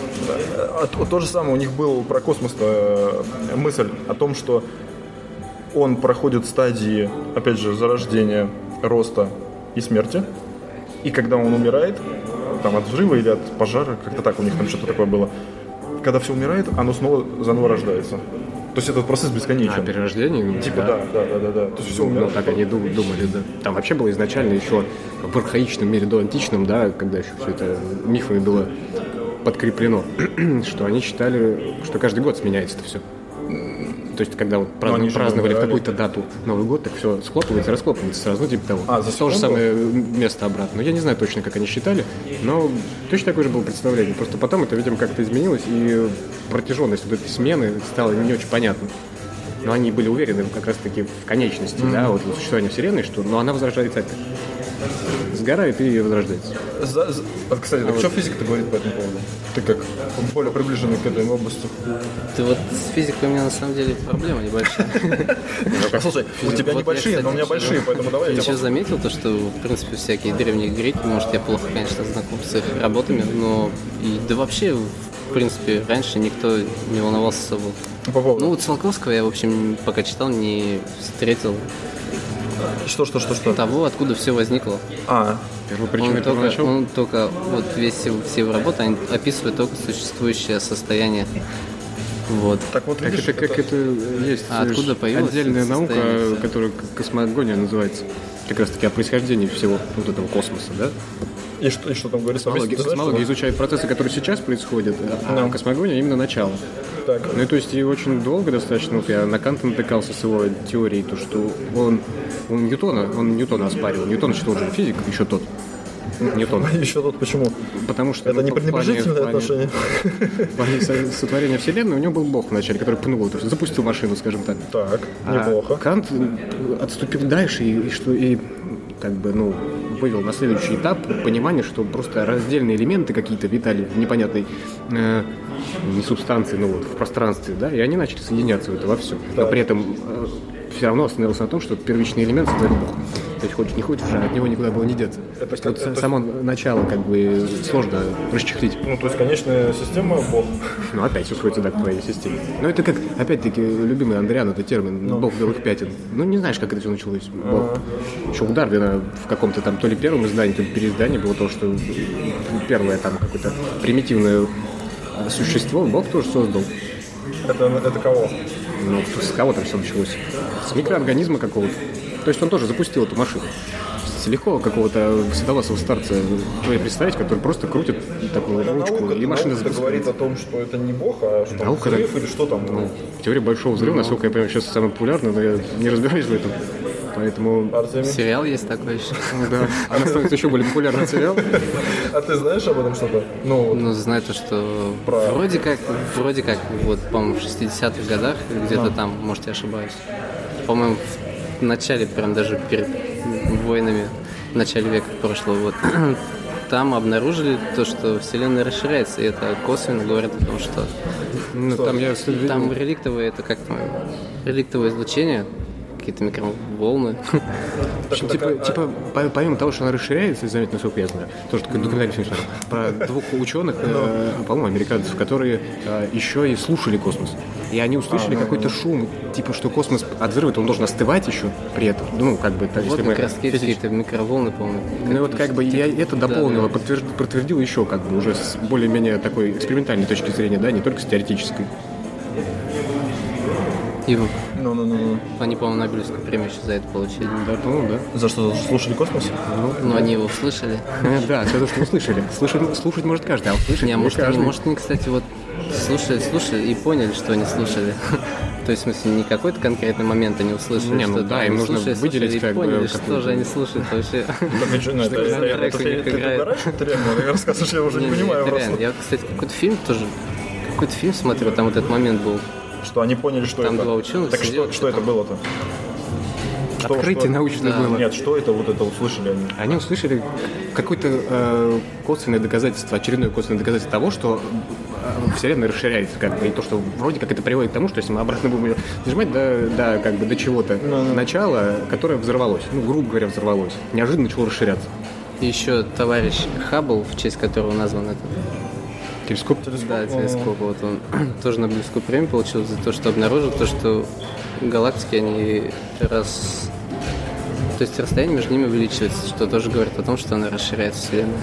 То же самое у них был про космос мысль о том, что он проходит стадии, опять же, зарождения, роста и смерти. И когда он умирает, там от взрыва или от пожара, как-то так у них там что-то такое было, когда все умирает, оно снова заново рождается. То есть этот процесс бесконечен. А, перерождение? Типа, да, да, да, да, да. То есть все умирает. Ну, так они думали, да. Там вообще было изначально еще в архаичном мире, до античном, да, когда еще все это мифами было подкреплено, что они считали, что каждый год сменяется это все. То есть, когда вот праздновали, праздновали в какую-то дату Новый год, так все схлопывается, расхлопывается сразу, ну, типа того. А, за то же самое место обратно. Но я не знаю точно, как они считали, но точно такое же было представление. Просто потом это, видимо, как-то изменилось, и протяженность вот этой смены стала не очень понятна. Но они были уверены как раз-таки в конечности, mm-hmm. да, вот существования Вселенной, что но она возрождается опять. Сгорает и возрождается. За, за... А, кстати, так а что вот... физика-то говорит по этому поводу? Ты как более приближенный к этой области. Ты вот с физикой у меня на самом деле проблема небольшая. Слушай, у тебя небольшие, но у меня большие, поэтому давай. Я сейчас заметил то, что, в принципе, всякие древние греки, может, я плохо, конечно, знаком с их работами, но да вообще, в принципе, раньше никто не волновался особо. Ну, вот Циолковского я, в общем, пока читал, не встретил. Что, что, что, что? Того, откуда все возникло. А, он только, он только, вот весь, все его работы, они описывают только существующее состояние. Вот. Так вот, видишь, как, это, как это есть а откуда появилась отдельная наука, которая космогония называется. Как раз таки о происхождении всего вот этого космоса, да? И что, и что там говорится? Космология, космология изучает процессы, которые сейчас происходят, а no. космогония именно начало. Так. Ну и то есть и очень долго достаточно, вот я на Канта натыкался с его теорией, то что он, он Ньютона, он Ньютона оспаривал. Ньютон еще тоже физик, еще тот. Ньютон. Еще тот почему? Потому что это ну, не пренебрежительное отношение. В плане сотворения Вселенной у него был Бог вначале, который пнул, то есть запустил машину, скажем так. Так, неплохо. А Кант отступил дальше и, и что и как бы, ну, вывел на следующий этап понимание, что просто раздельные элементы какие-то витали в непонятной э, не субстанции, но вот в пространстве, да, и они начали соединяться в это во все. Да. Но при этом э, все равно остановился на том, что первичный элемент создает Бог. То есть хочешь не хочешь, а от него никуда было не деться. Это То есть как- вот это- само начало как бы сложно расчехлить. Ну, то есть конечная система Бог. Ну, опять все сводится, да, к твоей системе. Но это как, опять-таки, любимый Андриан, это термин, бог белых пятен. Ну, не знаешь, как это все началось. Бог. Еще у Дарвина в каком-то там то ли первом издании, то ли переиздании было то, что первое там какое-то примитивное существо Бог тоже создал. Это, это кого? Ну, с кого там все началось? С микроорганизма какого-то. То есть он тоже запустил эту машину. С легко какого-то седовласого старца твои представить, который просто крутит такую ручку, Наука, и машина наука говорит запускается. о том, что это не Бог, а что там Наука, взрыв да. или что там. Ну, теория большого взрыва, насколько я понимаю, сейчас самая популярная, но я не разбираюсь в этом. Поэтому, Артемий. Сериал есть такой еще. ну да, она становится еще более популярным сериал. А ты знаешь об этом что-то? Ну, вот. Ну, знаю то, что Про- вроде как, вроде как, вот, по-моему, в шестидесятых годах, где-то там, может, я ошибаюсь. По-моему, в начале, прям даже перед войнами, в начале века прошлого, вот, там обнаружили то, что Вселенная расширяется, и это косвенно говорит о том, что Ну, там я видел. там реликтовое, это как там, реликтовое излучение, какие-то микроволны. В общем, типа, типа, по- помимо того, что она расширяется, заметно, насколько я знаю, тоже такой документальный фильм смотрел, про двух ученых, э, по-моему, американцев, которые э, еще и слушали космос. И они услышали какой-то шум, типа, что космос от взрыва, он должен остывать еще при этом. Ну, как бы, так, Вот если мы как раз физически- какие-то микроволны, по-моему. Ну и вот как бы я это Да, дополнило, да. подтвержд- подтвердил еще как бы уже с более-менее такой экспериментальной точки зрения, да, не только с теоретической. И Ну, ну, ну, ну. они, по-моему, Нобелевскую премию еще за это получили. Да, по-моему, да. За что, слушали космос? Но они его услышали. Э, Да, все то, что услышали. Слушать, слушать может каждый, а услышать Не, не может, они, каждый. может, они, кстати, вот слушали, слушали и поняли, что они слушали. То есть, в смысле, не какой-то конкретный момент они услышали, Не, ну что да, им нужно слушали, выделить слушали, как и бы поняли, какую-то- что же они слушают вообще. Так, и что, ну, это, за это, это, трек у ты, них ты, ты играет? раньше ты реально мне рассказываешь, я уже не, Не, понимаю это просто. реально. Я, вот, кстати, какой-то фильм тоже, какой-то фильм смотрел, там вот этот момент был. Что они поняли, что Там это. два ученых Так сидят, что, что это там- было-то? Что- Открытие что- научное Да. было. Нет, что это вот это услышали они? Они услышали какое-то э, косвенное доказательство, очередное косвенное доказательство того, что э, Вселенная расширяется, как бы, и то, что вроде как это приводит к тому, что если мы обратно будем ее нажимать до, до, как бы, до чего-то начала, которое взорвалось, ну, грубо говоря, взорвалось, неожиданно начало расширяться. И еще товарищ Хаббл, в честь которого назван этот Телескоп. Да, телескоп. Вот он тоже Нобелевскую премию получил за то, что обнаружил то, что галактики, они раз... То есть расстояние между ними увеличивается, что тоже говорит о том, что она расширяется Вселенная.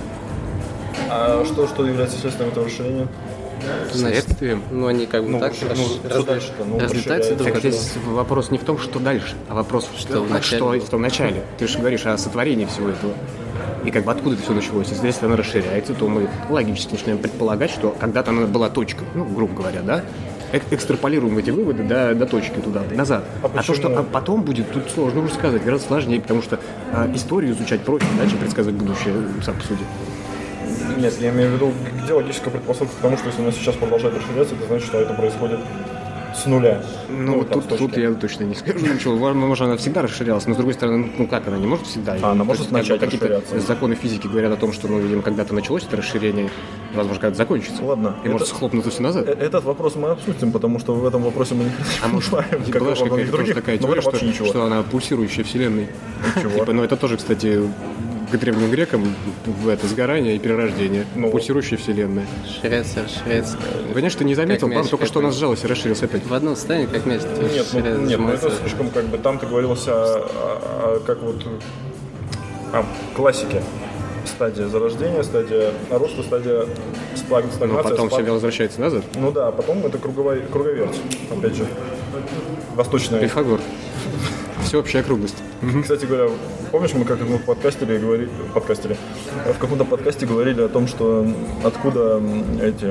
А что, что является следствием этого расширения? Значит, Следствием. ну они как бы Ну, так ну, расш- что дальше-то? Ну, разлетаются расширяется. друг Так от друга. здесь вопрос не в том, что дальше, а вопрос, Что в а начале что было. в том начале. Ты же говоришь о сотворении всего этого. И как бы откуда это все началось. Если, если она расширяется, то мы логически начинаем предполагать, что когда-то она была точкой, ну, грубо говоря, да? Эк- экстраполируем эти выводы до, до точки туда, назад. А А, то, почему? что а потом будет, тут сложно уже сказать, гораздо сложнее, потому что а, историю изучать проще, да, чем предсказывать будущее, сам по сути. Нет, я имею в виду, где логическая предпосылка к тому, что если она сейчас продолжает расширяться, это значит, что это происходит с нуля. Ну, вот там, тут, с точки. тут я точно не скажу ничего. Возможно, может, она всегда расширялась, но с другой стороны, ну как она не может всегда? А, она То может есть, как бы, начать какие-то расширяться. законы физики говорят о том, что, ну, видимо, когда-то началось это расширение, возможно, когда-то закончится. Ладно, И может это- схлопнуться все назад. Э, Этот вопрос мы обсудим, потому что в этом вопросе мы не А может, понимаем, как была во же многих какая-то тоже других, такая но в теория, этом вообще что, ничего. что она пульсирующая вселенной. Ничего. Типа, ну, это тоже, кстати, к древним грекам в это сгорание и перерождение. Ну. Пульсирующая вселенная. Расширяется, расширяется. Конечно, ты не заметил, Как мяч правда, только что она сжалась и расширилась опять. В одно состояние, как мяч, Нет, ну, расширяется, нет, ну это сжимается. слишком как бы там ты говорилось о, о- о- как вот о классике. Стадия зарождения, стадия роста, стадия спаг- Но стагнации. потом спад- все возвращается назад. Ну да, а потом это круговая, круговерть, опять же. Восточная. Пифагор. Всеобщая округлость. Кстати говоря, помнишь, мы как в подкастере говорили, подкастере, в каком-то подкасте говорили о том, что откуда м, эти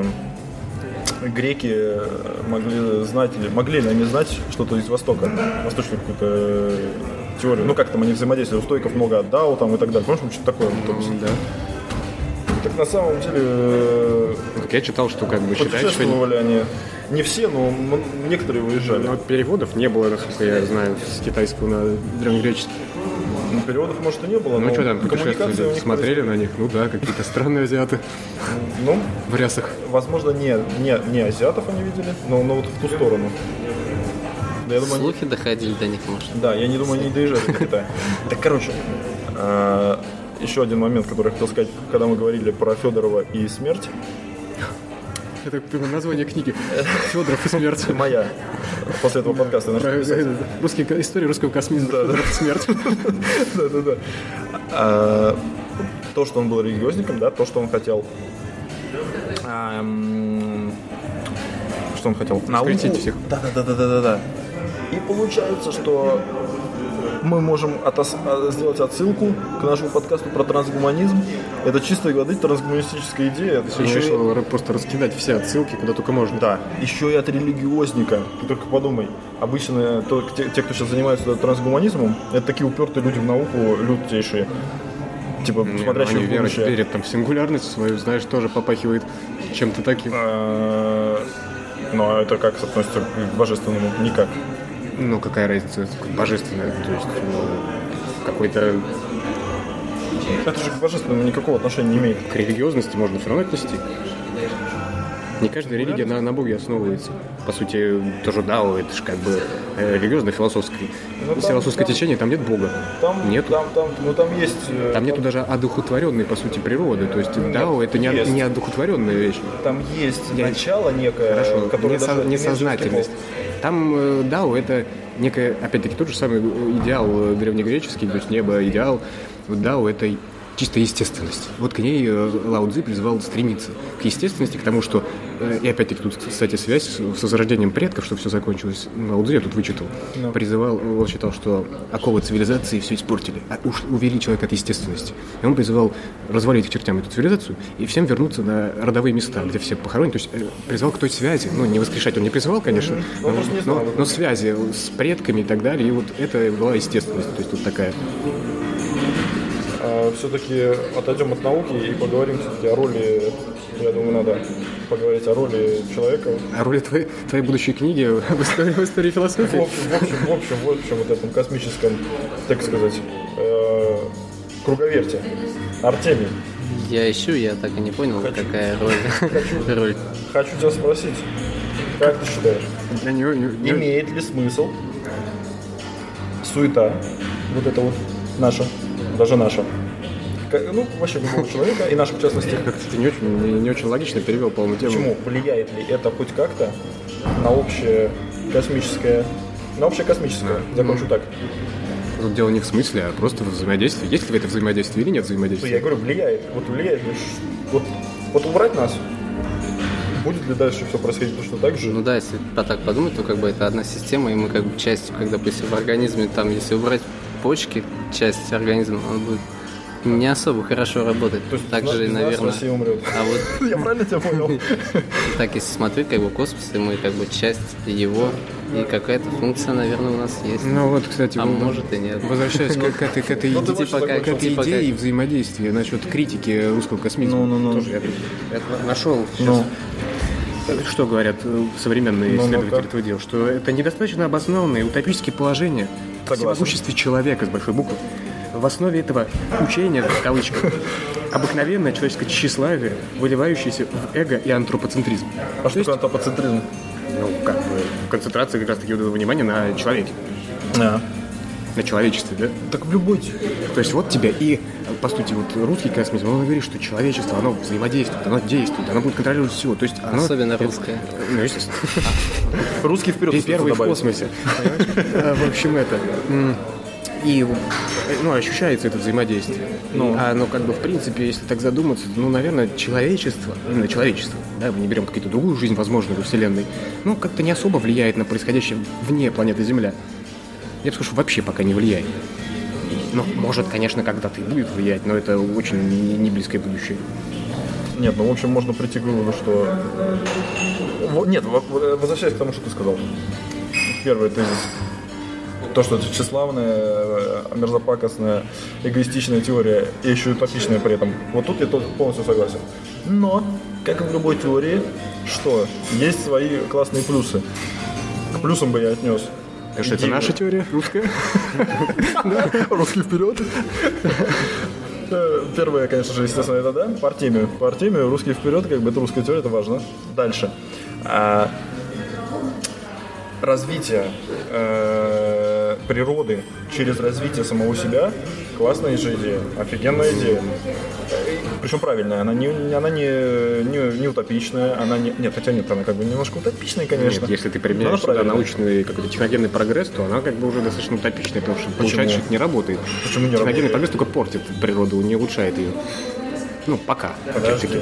греки могли знать, или могли ли они знать что-то из Востока, восточную какую-то теорию. Ну, как там они взаимодействовали, у стойков много от дао там и так далее. Помнишь, мы что-то такое? Ну, да. Так на самом деле э, Так я читал, что как бы считают, что путешествовали они. Не все, но м- некоторые выезжали. но переводов не было, насколько я знаю, с китайского на древнегреческий. Ну, переводов, может, и не было, Ну но что там, коммуникации у путешествовали, них смотрели на них? Ну да, какие-то странные азиаты Ну, в рясах. возможно, не, не, не азиатов они видели, но, но вот в ту сторону. Да, я думаю, они- Слухи доходили до них, может. Да, я не думаю, они доезжали до Китая. Так, короче, а, еще один момент, который я хотел сказать, когда мы говорили про Федорова и смерть. Это прямо название книги. Федоров и смерть. Моя. После этого подкаста я начал писать. Русский, история русского космизма. Федоров и смерть. Да-да-да. А, То, что он был религиозником, да, то, что он хотел. а, м, Что он хотел? Науку. Скрестить всех. Да-да-да-да-да-да. И получается, что мы можем отос- а, сделать отсылку к нашему подкасту про трансгуманизм. Это чистой воды трансгуманистическая идея. Сегодня Еще и- решил просто раскидать все отсылки, куда только можно. Да, еще и от религиозника. Ты только подумай. Обычно то- те, те, кто сейчас занимается трансгуманизмом, это такие упертые люди в науку, лютейшие. Типа, Не, смотрящие они в верят, будущее. верят там в сингулярность свою, знаешь, тоже попахивает чем-то таким. А, Ну, а это как относится к божественному? Никак. Ну, какая разница, божественная, то есть, ну, какой-то Это же к божественному никакого отношения не имеет. к религиозности можно все равно отнести. Не каждая религия на, на Боге основывается. По сути, тоже дао, это же как бы э, религиозно-философское. Ну, там- философское там- течение, там нет Бога. Там, Нету. Там, там, ну, там есть... э, Там нету даже одухотворенной, по сути, природы. То есть дао это не, есть. не одухотворенная вещь. Там есть Я- начало некое, Хорошо, которое несо- даже несознательность. Там э, дао это некое, опять-таки, тот же самый идеал э, древнегреческий, то есть небо, идеал. Вот дао это чисто естественность. Вот к ней э, Лао Цзи призывал стремиться. К естественности, к тому, что... э, И опять-таки тут, кстати, связь с с возрождением предков, что все закончилось. Лао Цзи я тут вычитал. Ну. Призывал, он считал, что оковы цивилизации все испортили, а уж увели человека от естественности. И он призывал развалить к чертям эту цивилизацию и всем вернуться на родовые места, где все похоронены. То есть э, призывал к той связи. Ну, не воскрешать он не призывал, конечно, Он но, просто не знал но- об этом. но связи с предками и так далее. И вот это была естественность. То есть тут такая... Все-таки отойдем от науки и поговорим все-таки о роли, я думаю, надо поговорить о роли человека. А роли твоей, твоей будущей книги в истории, в истории В философии? общем, в общем, в общем, в общем, вот этом космическом, так сказать, э, круговерте. Артемий, Я ищу, я так и не понял, Хочу. какая роль. роль. хочу тебя спросить, как ты считаешь, Для него, не- имеет ли смысл суета, вот это вот наша, даже наша, Ка- ну, вообще любого человека, и наша в частности, Как-то ты не очень, не, не очень логично перевел полную тему. почему, влияет ли это хоть как-то на общее космическое, на общее космическое, закончу так. Тут дело не в смысле, а просто в взаимодействии. Есть ли в это взаимодействие или нет Что взаимодействия? я говорю, влияет. Вот влияет ли? ш- Вот, вот убрать нас, будет ли дальше все происходить точно так же? Ну да, если по- так подумать, то как бы это одна система, и мы как бы часть, как допустим, в организме, там, если убрать почки, часть организма, он будет не особо хорошо работать. То есть Так нас- же, без нас наверное. Россия умрет. А вот Я правильно тебя понял? так, если смотреть, как бы космос, и мы как бы часть его, и какая-то функция, наверное, у нас есть. Ну вот, кстати, А вот, может и нет. возвращаясь к, к этой, к этой Ну, ты иде- лучше к этой закончил. Типа идее как- взаимодействия насчет критики русского космизма. Ну, ну, ну. Тоже я, тут- я тут нашел сейчас. Ну. Что говорят э, современные Ну, исследователи ну-ка. этого дела? Что это недостаточно обоснованные утопические положения о Согласен. всемогуществе человека с большой буквы. В основе этого учения, в кавычках, обыкновенное человеческое тщеславие, выливающееся в эго и антропоцентризм. А что такое антропоцентризм? Ну, как бы концентрация как раз-таки вот внимания на человеке, А. на человечестве, да? Так в любой... То есть вот тебе и, по сути, вот русский космизм, он говорит, что человечество, оно взаимодействует, оно действует, оно будет контролировать все. То есть оно... Особенно русское. Ну, естественно. Русский вперед. Ты если первый в добавить. космосе. понимаешь? А, В общем, это... м, И ну, ощущается это взаимодействие. Ну. А оно как бы, в принципе, если так задуматься, ну, наверное, человечество, именно человечество, да, мы не берем какую-то другую жизнь, возможную во Вселенной, ну, как-то не особо влияет на происходящее вне планеты Земля. Я бы сказал, что вообще пока не влияет. Ну, может, конечно, когда-то и будет влиять, но это очень не, не близкое будущее. Нет, ну, в общем, можно прийти к выводу, что... Во- Нет, во- во- возвращаясь к тому, что ты сказал. Первый тезис. То, что это тщеславная, мерзопакостная, эгоистичная теория, и еще и утопичная при этом. Вот тут я тоже полностью согласен. Но, как и в любой теории, что есть свои классные плюсы. К плюсам бы я отнес Что это наша теория русская? Русский вперед. Первое, конечно же, естественно, это да, по Артемию. По Артемию, русский вперед, как бы это русская теория, это важно. Дальше. А, развитие э, природы через развитие самого себя. Классная же идея, офигенная идея. Причем правильная, она не, она не, не, не утопичная, она не, нет, хотя нет, она как бы немножко утопичная, конечно. Нет, если ты применяешь сюда научный какой-то техногенный прогресс, то она как бы уже достаточно утопичная, потому что получается, что это не работает. Почему не техногенный работает? прогресс только портит природу, не улучшает ее. Ну, пока. Подожди.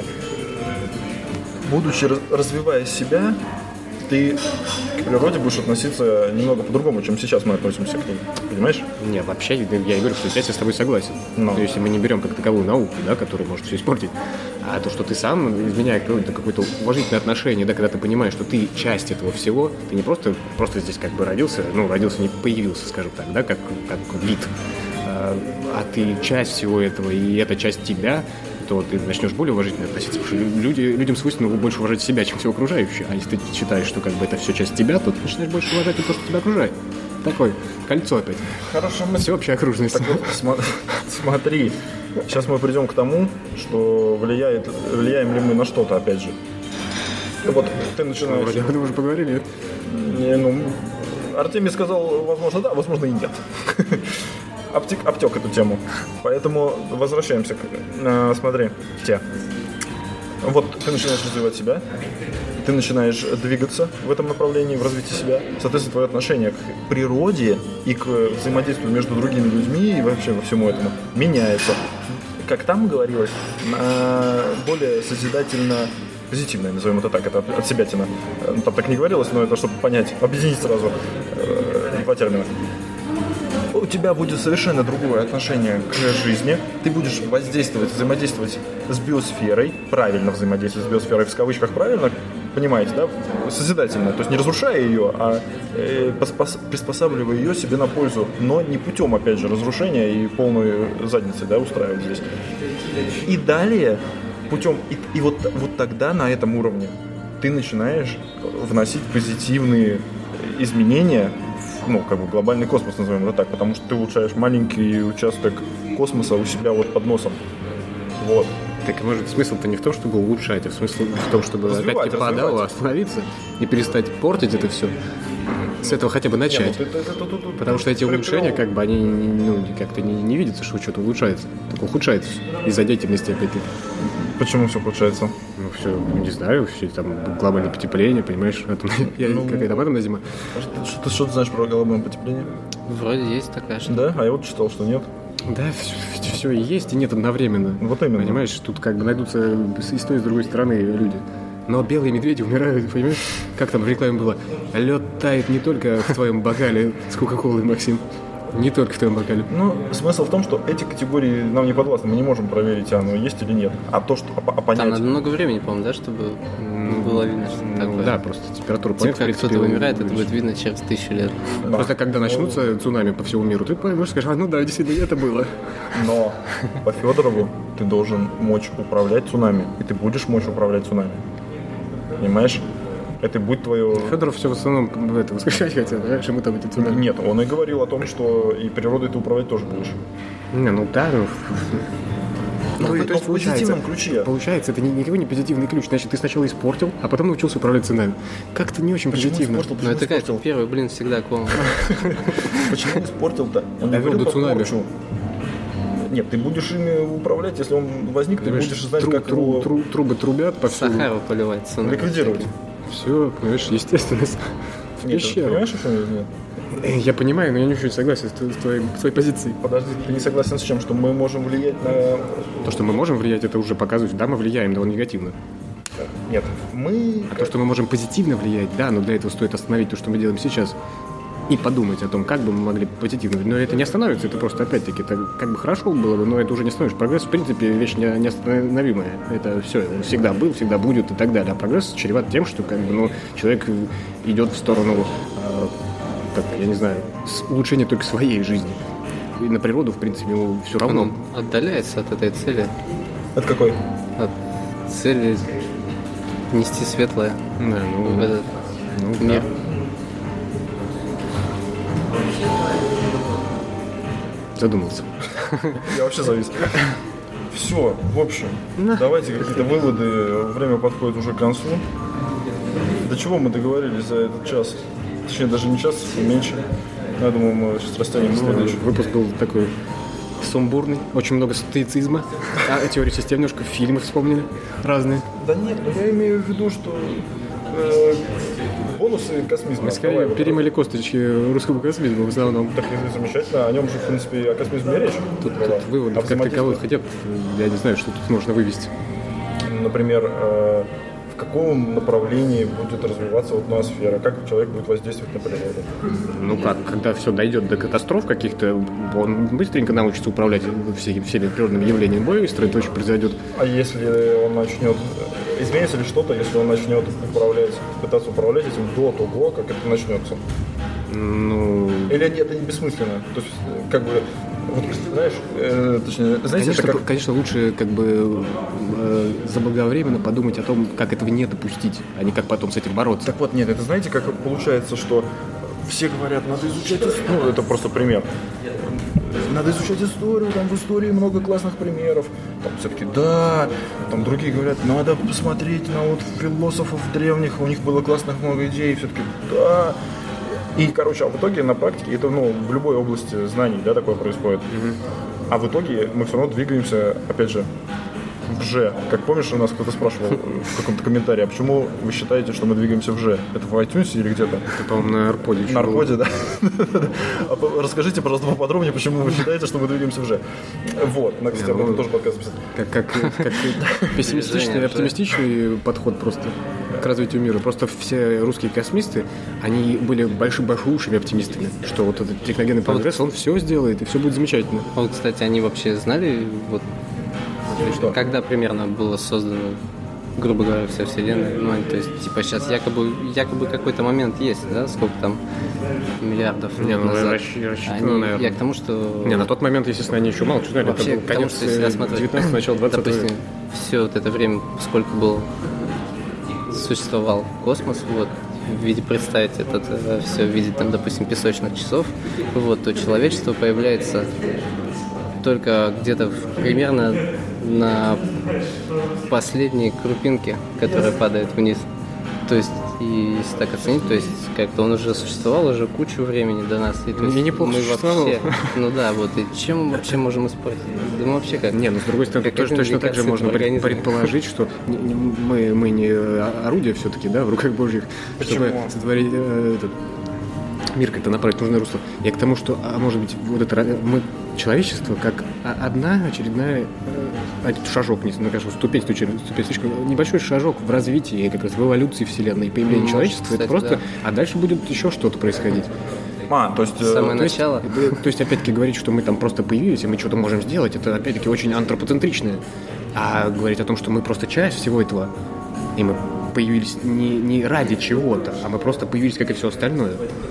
Будучи, развивая себя, ты к природе будешь относиться немного по-другому, чем сейчас мы относимся к ней. Понимаешь? Не, вообще, я и говорю, что здесь я с тобой согласен. Но. Но если мы не берем как таковую науку, да, которая может все испортить, а то, что ты сам, изменяя природу, какое-то уважительное отношение, да, когда ты понимаешь, что ты часть этого всего, ты не просто, просто здесь как бы родился, ну, родился, не появился, скажем так, да, как, как вид, а, а ты часть всего этого, и эта часть тебя, то ты начнешь более уважительно относиться, потому что люди, людям свойственно больше уважать себя, чем все окружающее. А если ты считаешь, что как бы это все часть тебя, то ты начинаешь больше уважать то, что тебя окружает. Такое кольцо опять. Хорошо, мы... Всеобщая окружность. Так вот, см- смотри, сейчас мы придем к тому, что влияет, влияем ли мы на что-то, опять же. Вот ты начинаешь... Вроде об этом уже поговорили. Не, ну, Артемий сказал, возможно, да, возможно, и нет. Обтек, обтек эту тему. Поэтому возвращаемся к... Э, смотри, те. Вот ты начинаешь развивать себя, ты начинаешь двигаться в этом направлении, в развитии себя. Соответственно, твое отношение к природе и к взаимодействию между другими людьми и вообще во всему этому меняется. Как там говорилось, более созидательно позитивное, назовем это так, это от, от себятина. Там так не говорилось, но это чтобы понять, объединить сразу э, два термина. У тебя будет совершенно другое отношение к жизни. Ты будешь воздействовать, взаимодействовать с биосферой, правильно взаимодействовать с биосферой, в скавычках правильно, понимаете, да? Созидательно, то есть не разрушая ее, а э, поспос- приспосабливая ее себе на пользу, но не путем, опять же, разрушения и полной задницы, да, устраивать здесь. И далее путем, и, и вот, вот тогда на этом уровне ты начинаешь вносить позитивные изменения, ну, как бы глобальный космос, назовем это так, потому что ты улучшаешь маленький участок космоса у себя вот под носом. Вот. Так, может, смысл-то не в том, чтобы улучшать, а смысл в том, чтобы опять-таки падало, остановиться и перестать портить это все. С этого хотя бы начать. Нет, ну, это, это, это, это, Потому что эти улучшения, как бы, они ну, как-то не, не видится, что что-то улучшается. Только ухудшается из-за деятельности опять-таки. Почему все ухудшается? Ну, все, не знаю, все там глобальное потепление, понимаешь, атом, я, ну, какая-то атомная зима. Что, что, ты, что ты знаешь про глобальное потепление? Вроде есть такая штука. Да? А я вот читал, что нет. Да, все, все и есть, и нет одновременно. Вот именно. Понимаешь, тут как бы найдутся и с той, и с другой стороны люди. Но белые медведи умирают, понимаешь? Как там в рекламе было? Лед тает не только в твоем бокале с Кока-Колой, Максим. Не только в твоем бокале. Ну, смысл в том, что эти категории нам не подвластны. Мы не можем проверить, оно есть или нет. А то, что а, а понять... Там надо много времени, по-моему, да, чтобы было видно, что Ну, такое. да, просто температура Типа, планеты, в как принципе, кто-то умирает, это увеличится. будет видно через тысячу лет. Да. Просто когда начнутся цунами по всему миру, ты поймешь, скажешь, а ну да, действительно, это было. Но по Федорову ты должен мочь управлять цунами. И ты будешь мочь управлять цунами. Понимаешь? Это будет твое... Федоров все в основном в это воскрешать хотел, знаешь, ему там эти цунами. Нет, он и говорил о том, что и природой ты управлять тоже будешь. Не, ну да, ну... Ну, то в- есть но в позитивном ключе. Получается, это ни- никакой не позитивный ключ. Значит, ты сначала испортил, а потом научился управлять цунами. Как-то не очень Почему позитивно. испортил? Ну Почему это как испортил? первый блин всегда к вам. Почему испортил-то? Он не Довел говорил до про цунами. порчу. Нет, ты будешь ими управлять, если он возник, ты будешь знать, Тру- как тру- его тру- трубы трубят по всему. Сахару поливать. цунами. ликвидировать. Все, понимаешь, естественность. В Нет, ты пещеру. понимаешь, о чем я? Нет. Э, Я понимаю, но я не очень согласен с тво- с твоей, с твоей позицией. Подожди, ты не согласен с чем? Что мы можем влиять на... То, что мы можем влиять, это уже показывает, да, мы влияем, но негативно. Нет, мы... А то, что мы можем позитивно влиять, да, но для этого стоит остановить то, что мы делаем сейчас, и подумать о том, как бы мы могли позитивно. Но это не остановится, это просто, опять-таки, это как бы хорошо было бы, но это уже не остановишь. Прогресс, в принципе, вещь не- неостановимая. Это все, он всегда был, всегда будет и так далее. А прогресс чреват тем, что как бы, ну, человек идет в сторону, э, как, я не знаю, с- улучшения только своей жизни. И на природу, в принципе, ему все равно. Он отдаляется от этой цели. Это какой? От цели нести светлое Да, ну, в этот ну, мир. да. Задумался. Я вообще завис. Все, в общем, давайте какие-то выводы. Время подходит уже к концу. До чего мы договорились за этот час? Точнее, даже не час, меньше. Я думаю, мы сейчас растянем в следующий. Выпуск был такой сумбурный, очень много стоицизма. А теорию систем немножко, фильмы вспомнили разные. Да нет, но я имею в виду, что э, бонусы космизма. Мы скорее перемыли косточки русскому космизму в основном. Так это замечательно, о нем же, в принципе, о космизме речь. Тут, тут выводов как таковых хотя бы, я не знаю, что тут можно вывести. Например, э, в каком направлении будет развиваться вот ноосфера, как человек будет воздействовать на природу. Ну как, когда все дойдет до катастроф каких-то, он быстренько научится управлять всеми, всеми природными явлениями, более быстро это очень произойдет. А если он начнет, изменится ли что-то, если он начнет управлять, пытаться управлять этим до того, как это начнется? Ну... Или это не бессмысленно? То есть, как бы, вот, знаешь, э, точнее, знаете, конечно, это как... конечно, лучше как бы э, заблаговременно подумать о том, как этого не допустить, а не как потом с этим бороться. Так вот, нет, это знаете, как получается, что все говорят, надо изучать историю, ну, это просто пример. Надо изучать историю, там в истории много классных примеров. Там все-таки, да, там другие говорят, надо посмотреть на вот философов древних, у них было классных много идей, все-таки, да. И, короче, а в итоге на практике, это, ну, в любой области знаний, да, такое происходит. Mm-hmm. А в итоге мы все равно двигаемся, опять же, в Ж. Как помнишь, у нас кто-то спрашивал в каком-то комментарии, а почему вы считаете, что мы двигаемся в Ж? Это в iTunes или где-то? Это, по-моему, на Арподе. На Арподе, да. Расскажите, пожалуйста, поподробнее, почему вы считаете, что мы двигаемся в Ж. Вот, на, кстати, об этом тоже подкаст записать. Как, как, как пессимистичный и оптимистичный подход просто к развитию мира. Просто все русские космисты, они были большими оптимистами, что вот этот техногенный прогресс, он все сделает, и все будет замечательно. Вот, кстати, они вообще знали, вот, что? Когда примерно было создано, грубо говоря, вся Вселенная? Ну, то есть, типа, сейчас якобы, якобы какой-то момент есть, да? Сколько там миллиардов лет не, ну, назад? Рассчитано, наверное. Я к тому, что... Не, на тот момент, естественно, они еще мало что знали. Вообще, это был конец девятнадцатого, начало двадцатого. Допустим, все вот это время, сколько было, существовал космос, вот, в виде, представить это все в виде, там, допустим, песочных часов, вот, то человечество появляется только где-то примерно на последней крупинке, которая падает вниз. То есть, и если так оценить, то есть как-то он уже существовал уже кучу времени до нас. И, то есть, мне неплохо мы существовал. Вообще, ну да, вот, и чем мы вообще можем спорить? Да мы вообще как... Не, ну с другой стороны, тоже, точно так же можно предположить, что мы, мы не орудия все-таки, да, в руках Божьих, чтобы сотворить э, этот мир как-то направить в нужное русло. Я к тому, что, а может быть, вот это мы человечество как одна очередная э, шажок, не знаю, конечно, ступень, ступень, ступень, слишком небольшой шажок в развитии, как раз в эволюции Вселенной, появление ну, человечества, кстати, это просто, да. А дальше будет еще что-то происходить. А, то есть... Самое то начало. Есть, то есть, опять-таки, говорить, что мы там просто появились, и мы что-то можем сделать, это, опять-таки, очень антропоцентрично. А говорить о том, что мы просто часть всего этого, и мы появились не, не ради чего-то, а мы просто появились, как и все остальное.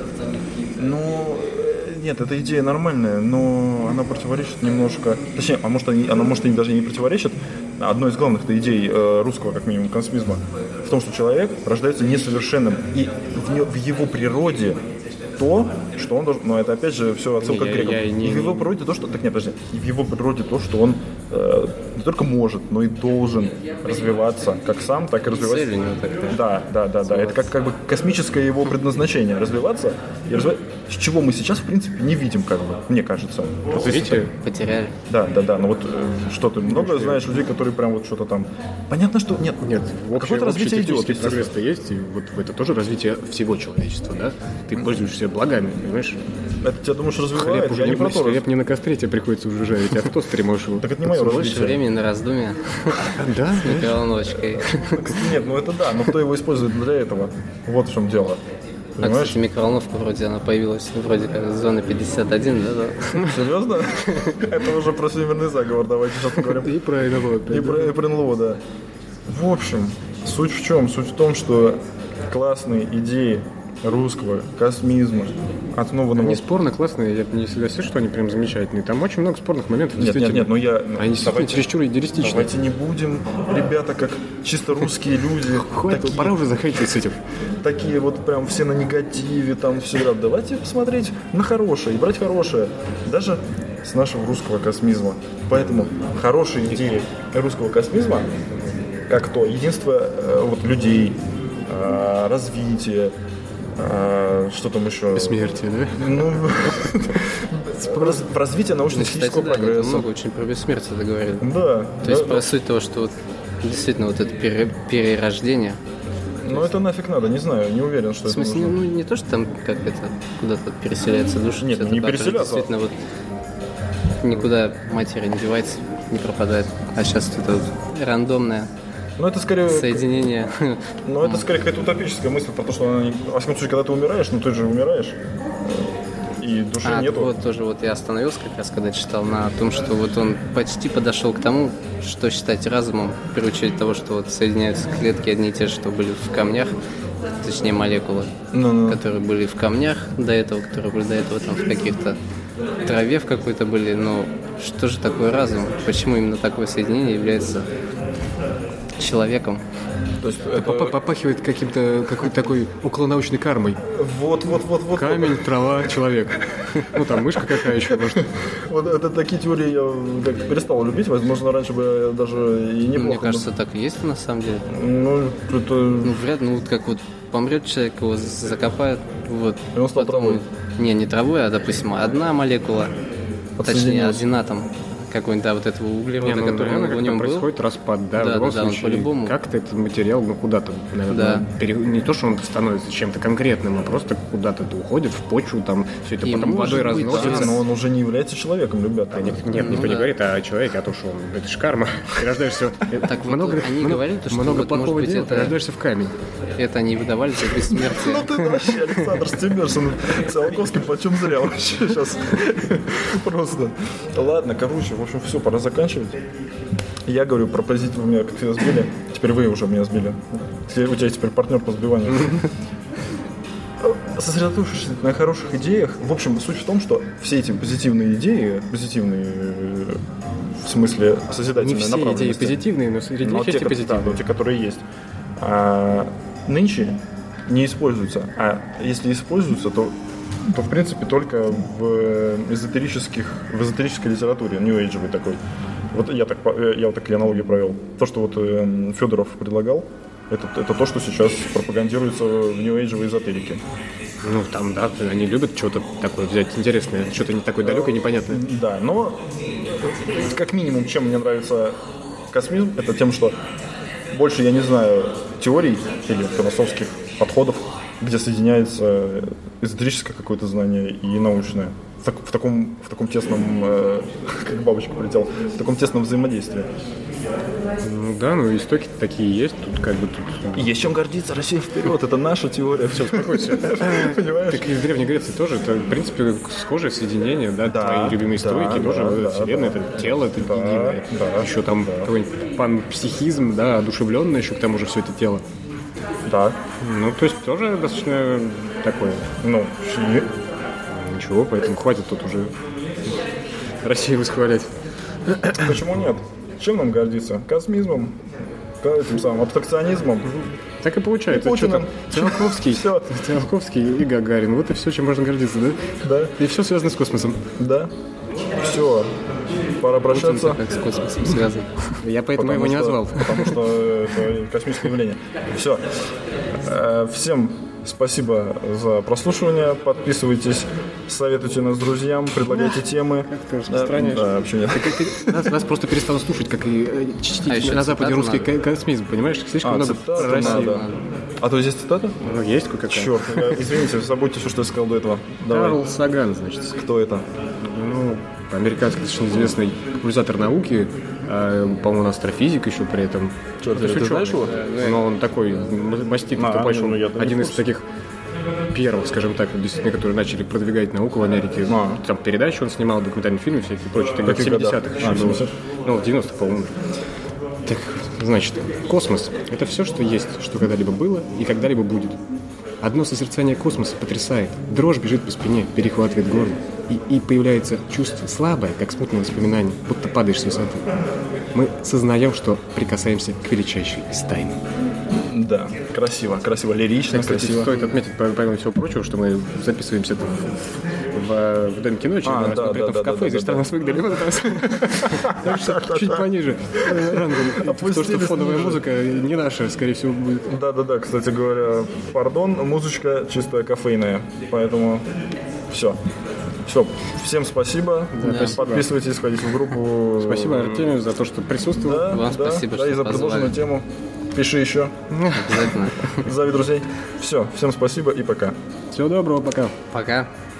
Ну, нет, эта идея нормальная, но она противоречит немножко... Точнее, а может, они, она может и даже не противоречит. Одной из главных идей э, русского, как минимум, космизма в том, что человек рождается несовершенным, и в, не, в его природе то, что он должен... Но это, опять же, все отсылка не, к грекам. Я, я, не, и в его природе то, что... Так нет, подожди. И в его природе то, что он э, не только может, но и должен развиваться как сам, так и развиваться. Цель у него такая. Да, да, да, да. Это как, как бы космическое его предназначение. Развиваться и развиваться. С чего мы сейчас, в принципе, не видим, как бы, мне кажется. Вот видите? Потеряли. Да, да, да. Но вот э, что ты много Может, знаешь людей, которые прям вот что-то там... Понятно, что... Нет, нет. Какое-то развитие идет. Прогресс-то есть, и вот это тоже развитие всего человечества, да? Ты пользуешься благами, понимаешь? Это тебя, думаешь, развивает? Хлеб уже я не, не про то. Хлеб не на костре тебе приходится уже жарить, а в тостере можешь его... Так это не мое развитие. Больше времени на раздумья. Да? С микроволновочкой. Нет, ну это да, но кто его использует для этого? Вот в чем дело. А, кстати, микроволновка вроде, она появилась вроде как в зоне пятьдесят один, да? Серьезно? Это уже про всемирный заговор, давайте сейчас поговорим. И про эн эл о. И про эн эл о, да. В общем, суть в чем? Суть в том, что классные идеи русского космизма, основанного... Они спорно классные, я не согласен, что они прям замечательные. Там очень много спорных моментов. Нет, нет, нет, но я... Они действительно чересчур идеалистичны. Давайте не будем, ребята, как чисто русские люди. Хватит, такие, пора уже заканчивать с этим. Такие вот прям все на негативе, там все. Давайте посмотреть на хорошее и брать хорошее. Даже с нашего русского космизма. Поэтому хорошие идеи русского космизма, как то единство э, вот, людей, э, развитие, э, что там еще? Бессмертие, да? Ну, развитие научно-технического прогресса. Много очень про бессмертие это говорит. Да. То есть, по сути того, что вот действительно вот это перерождение. Ну это нафиг надо, не знаю, не уверен, что в смысле, это нужно. Ну не то, что там как это куда-то переселяется душа. Нет, не переселяться. Действительно вот никуда материя не девается, не пропадает. А сейчас это вот рандомное ну, это скорее... соединение. Ну это скорее какая-то утопическая мысль про то, что она... во всяком случае, когда ты умираешь, ну ты же умираешь. И души а, нету. Вот тоже вот я остановился как раз, когда читал на том, что вот он почти подошел к тому, что считать разумом, в первую очередь того, что вот соединяются клетки одни и те же, что были в камнях, точнее молекулы, ну-ну. которые были в камнях до этого, которые были до этого там в каких-то траве в какой-то были, но что же такое разум? Почему именно такое соединение является человеком? То есть это... Попахивает каким-то какой-то такой околонаучной кармой. Вот, вот, вот, вот. Камень, трава, человек. Ну там мышка какая еще, может. Вот это такие теории я как-то перестал любить. Возможно, раньше бы я даже и не Мне кажется, так и есть на самом деле. Ну, это... Ну, вряд ли, ну вот как вот помрет человек, его закопают, вот. И он стал травой. Не, не травой, а, допустим, одна молекула, точнее, один атом какой-нибудь, да, вот этого углерода, не, ну, который наверное, в нем был. Происходит распад, да, да в любом да, случае, да, по-любому. Как-то этот материал, ну, куда-то, наверное, да. пере... не то, что он становится чем-то конкретным, а просто куда-то уходит в почву, там, все это И потом водой быть, разносится. Да, но он уже не является человеком, ребята. А нет, нет, ну, никто да. не говорит о человеке, а то, что он, это же карма. Ты рождаешься... Так вот, много, они много, говорили, что много вот, плохого может быть, дела, это... ты рождаешься в камень. Это они выдавали за Ну бессмертие. ты вообще, Александр Стимерсон, Циолковский, почем зря вообще сейчас. Просто. Ладно, короче, в общем, все, пора заканчивать. Я говорю про позитив, меня как всегда сбили. Теперь вы уже меня сбили. У тебя теперь партнер по сбиванию. Сосредоточившись на хороших идеях, в общем, суть в том, что все эти позитивные идеи, позитивные в смысле созидательные Не все идеи позитивные, но среди них есть и позитивные. Да, те, которые есть. А нынче не используются. А если используются, то, то в принципе только в эзотерических, в эзотерической литературе, нью-эйджевой такой. Вот я так, я вот такие аналогии провел. То, что вот э, Федоров предлагал, это, это то, что сейчас пропагандируется в нью-эйджевой эзотерике. Ну, там, да, они любят что-то такое взять интересное, что-то не такое далекое, непонятное. Да, но как минимум, чем мне нравится космизм, это тем, что больше я не знаю теорий или философских подходов, где соединяется эзотерическое какое-то знание и научное. В, так, в, таком, в таком тесном, э, как бабочка полетела, в таком тесном взаимодействии. Ну да, ну истоки такие есть, тут как бы тут... Есть чем гордиться, Россия вперед, это наша теория. Все, успокойся. Понимаешь? Так и в Древней Греции тоже, это, в принципе, схожее соединение, да, Да, твои любимые да, стойки, тоже да, вот да, вселенная, да, это тело, это да, единое. да, еще там да. какой-нибудь панпсихизм, да, одушевленное еще к тому же все это тело. Да. Ну, то есть тоже достаточно такое. Ну, и... Ничего, поэтому хватит тут уже Россию восхвалять. Почему нет? Чем нам гордиться? Космизмом, этим самым абстракционизмом. Так и получается. И Что там? Путиным. Циолковский, Всё. Циолковский и Гагарин. Вот и все, чем можно гордиться, да? Да, И все связано с космосом. да. Все. Пора прощаться. Как с космосом связан. Я поэтому Потому его не что- назвал. Потому что это космическое явление. Все. Всем спасибо за прослушивание. Подписывайтесь, советуйте нас друзьям, предлагайте темы. ты распространяешь. Да, вообще нет. Нас, нас просто перестало слушать, как и э, чтить А еще на Западе цитату русский надо. ко- космизм, понимаешь? Слишком А, много цитату про Россию. надо. А то здесь цитата? Ну, есть кое-какая. Черт, я- извините, забудьте все, что я сказал до этого. Давай. Карл Саган, значит. Кто это? Ну, американский достаточно известный популяризатор науки, а, по-моему, астрофизик еще при этом. Черт, То есть ты ученый. знаешь его? Но он такой м- маститый, А, тупой, ну, он я-то не один в из курсе. таких первых, скажем так, действительно, которые начали продвигать науку в Америке. А. Там передачи он снимал, документальные фильмы всякие прочие. Это В где-то в каких годах? семидесятых еще А, в было. семидесятых? Ну, в девяностых, по-моему. Так, значит, космос – это все, что есть, что когда-либо было и когда-либо будет. Одно созерцание космоса потрясает. Дрожь бежит по спине, перехватывает горло. И, и появляется чувство слабое, как смутное воспоминание, будто падаешь с высоты. Мы сознаем, что прикасаемся к величайшей из тайн. Да, красиво, красиво, лирично, Кстати, красиво. стоит отметить, помимо всего прочего, что мы записываемся это в, в, в Доме кино, А, но да, при этом да, в кафе, да, здесь да, да. нас выгнали в этот раз. Так что чуть пониже рангом. То, что фоновая музыка не наша, скорее всего, будет. Да-да-да, кстати говоря, пардон, музычка чисто кофейная, поэтому все. Все, всем спасибо. Да, спасибо. Подписывайтесь, входите в группу. Спасибо Артемию за то, что присутствовал. Да, Вам да, спасибо, да, что и за позвали. предложенную тему. Пиши еще. Обязательно. Зови друзей. Все, всем спасибо и пока. Всего доброго, пока. Пока.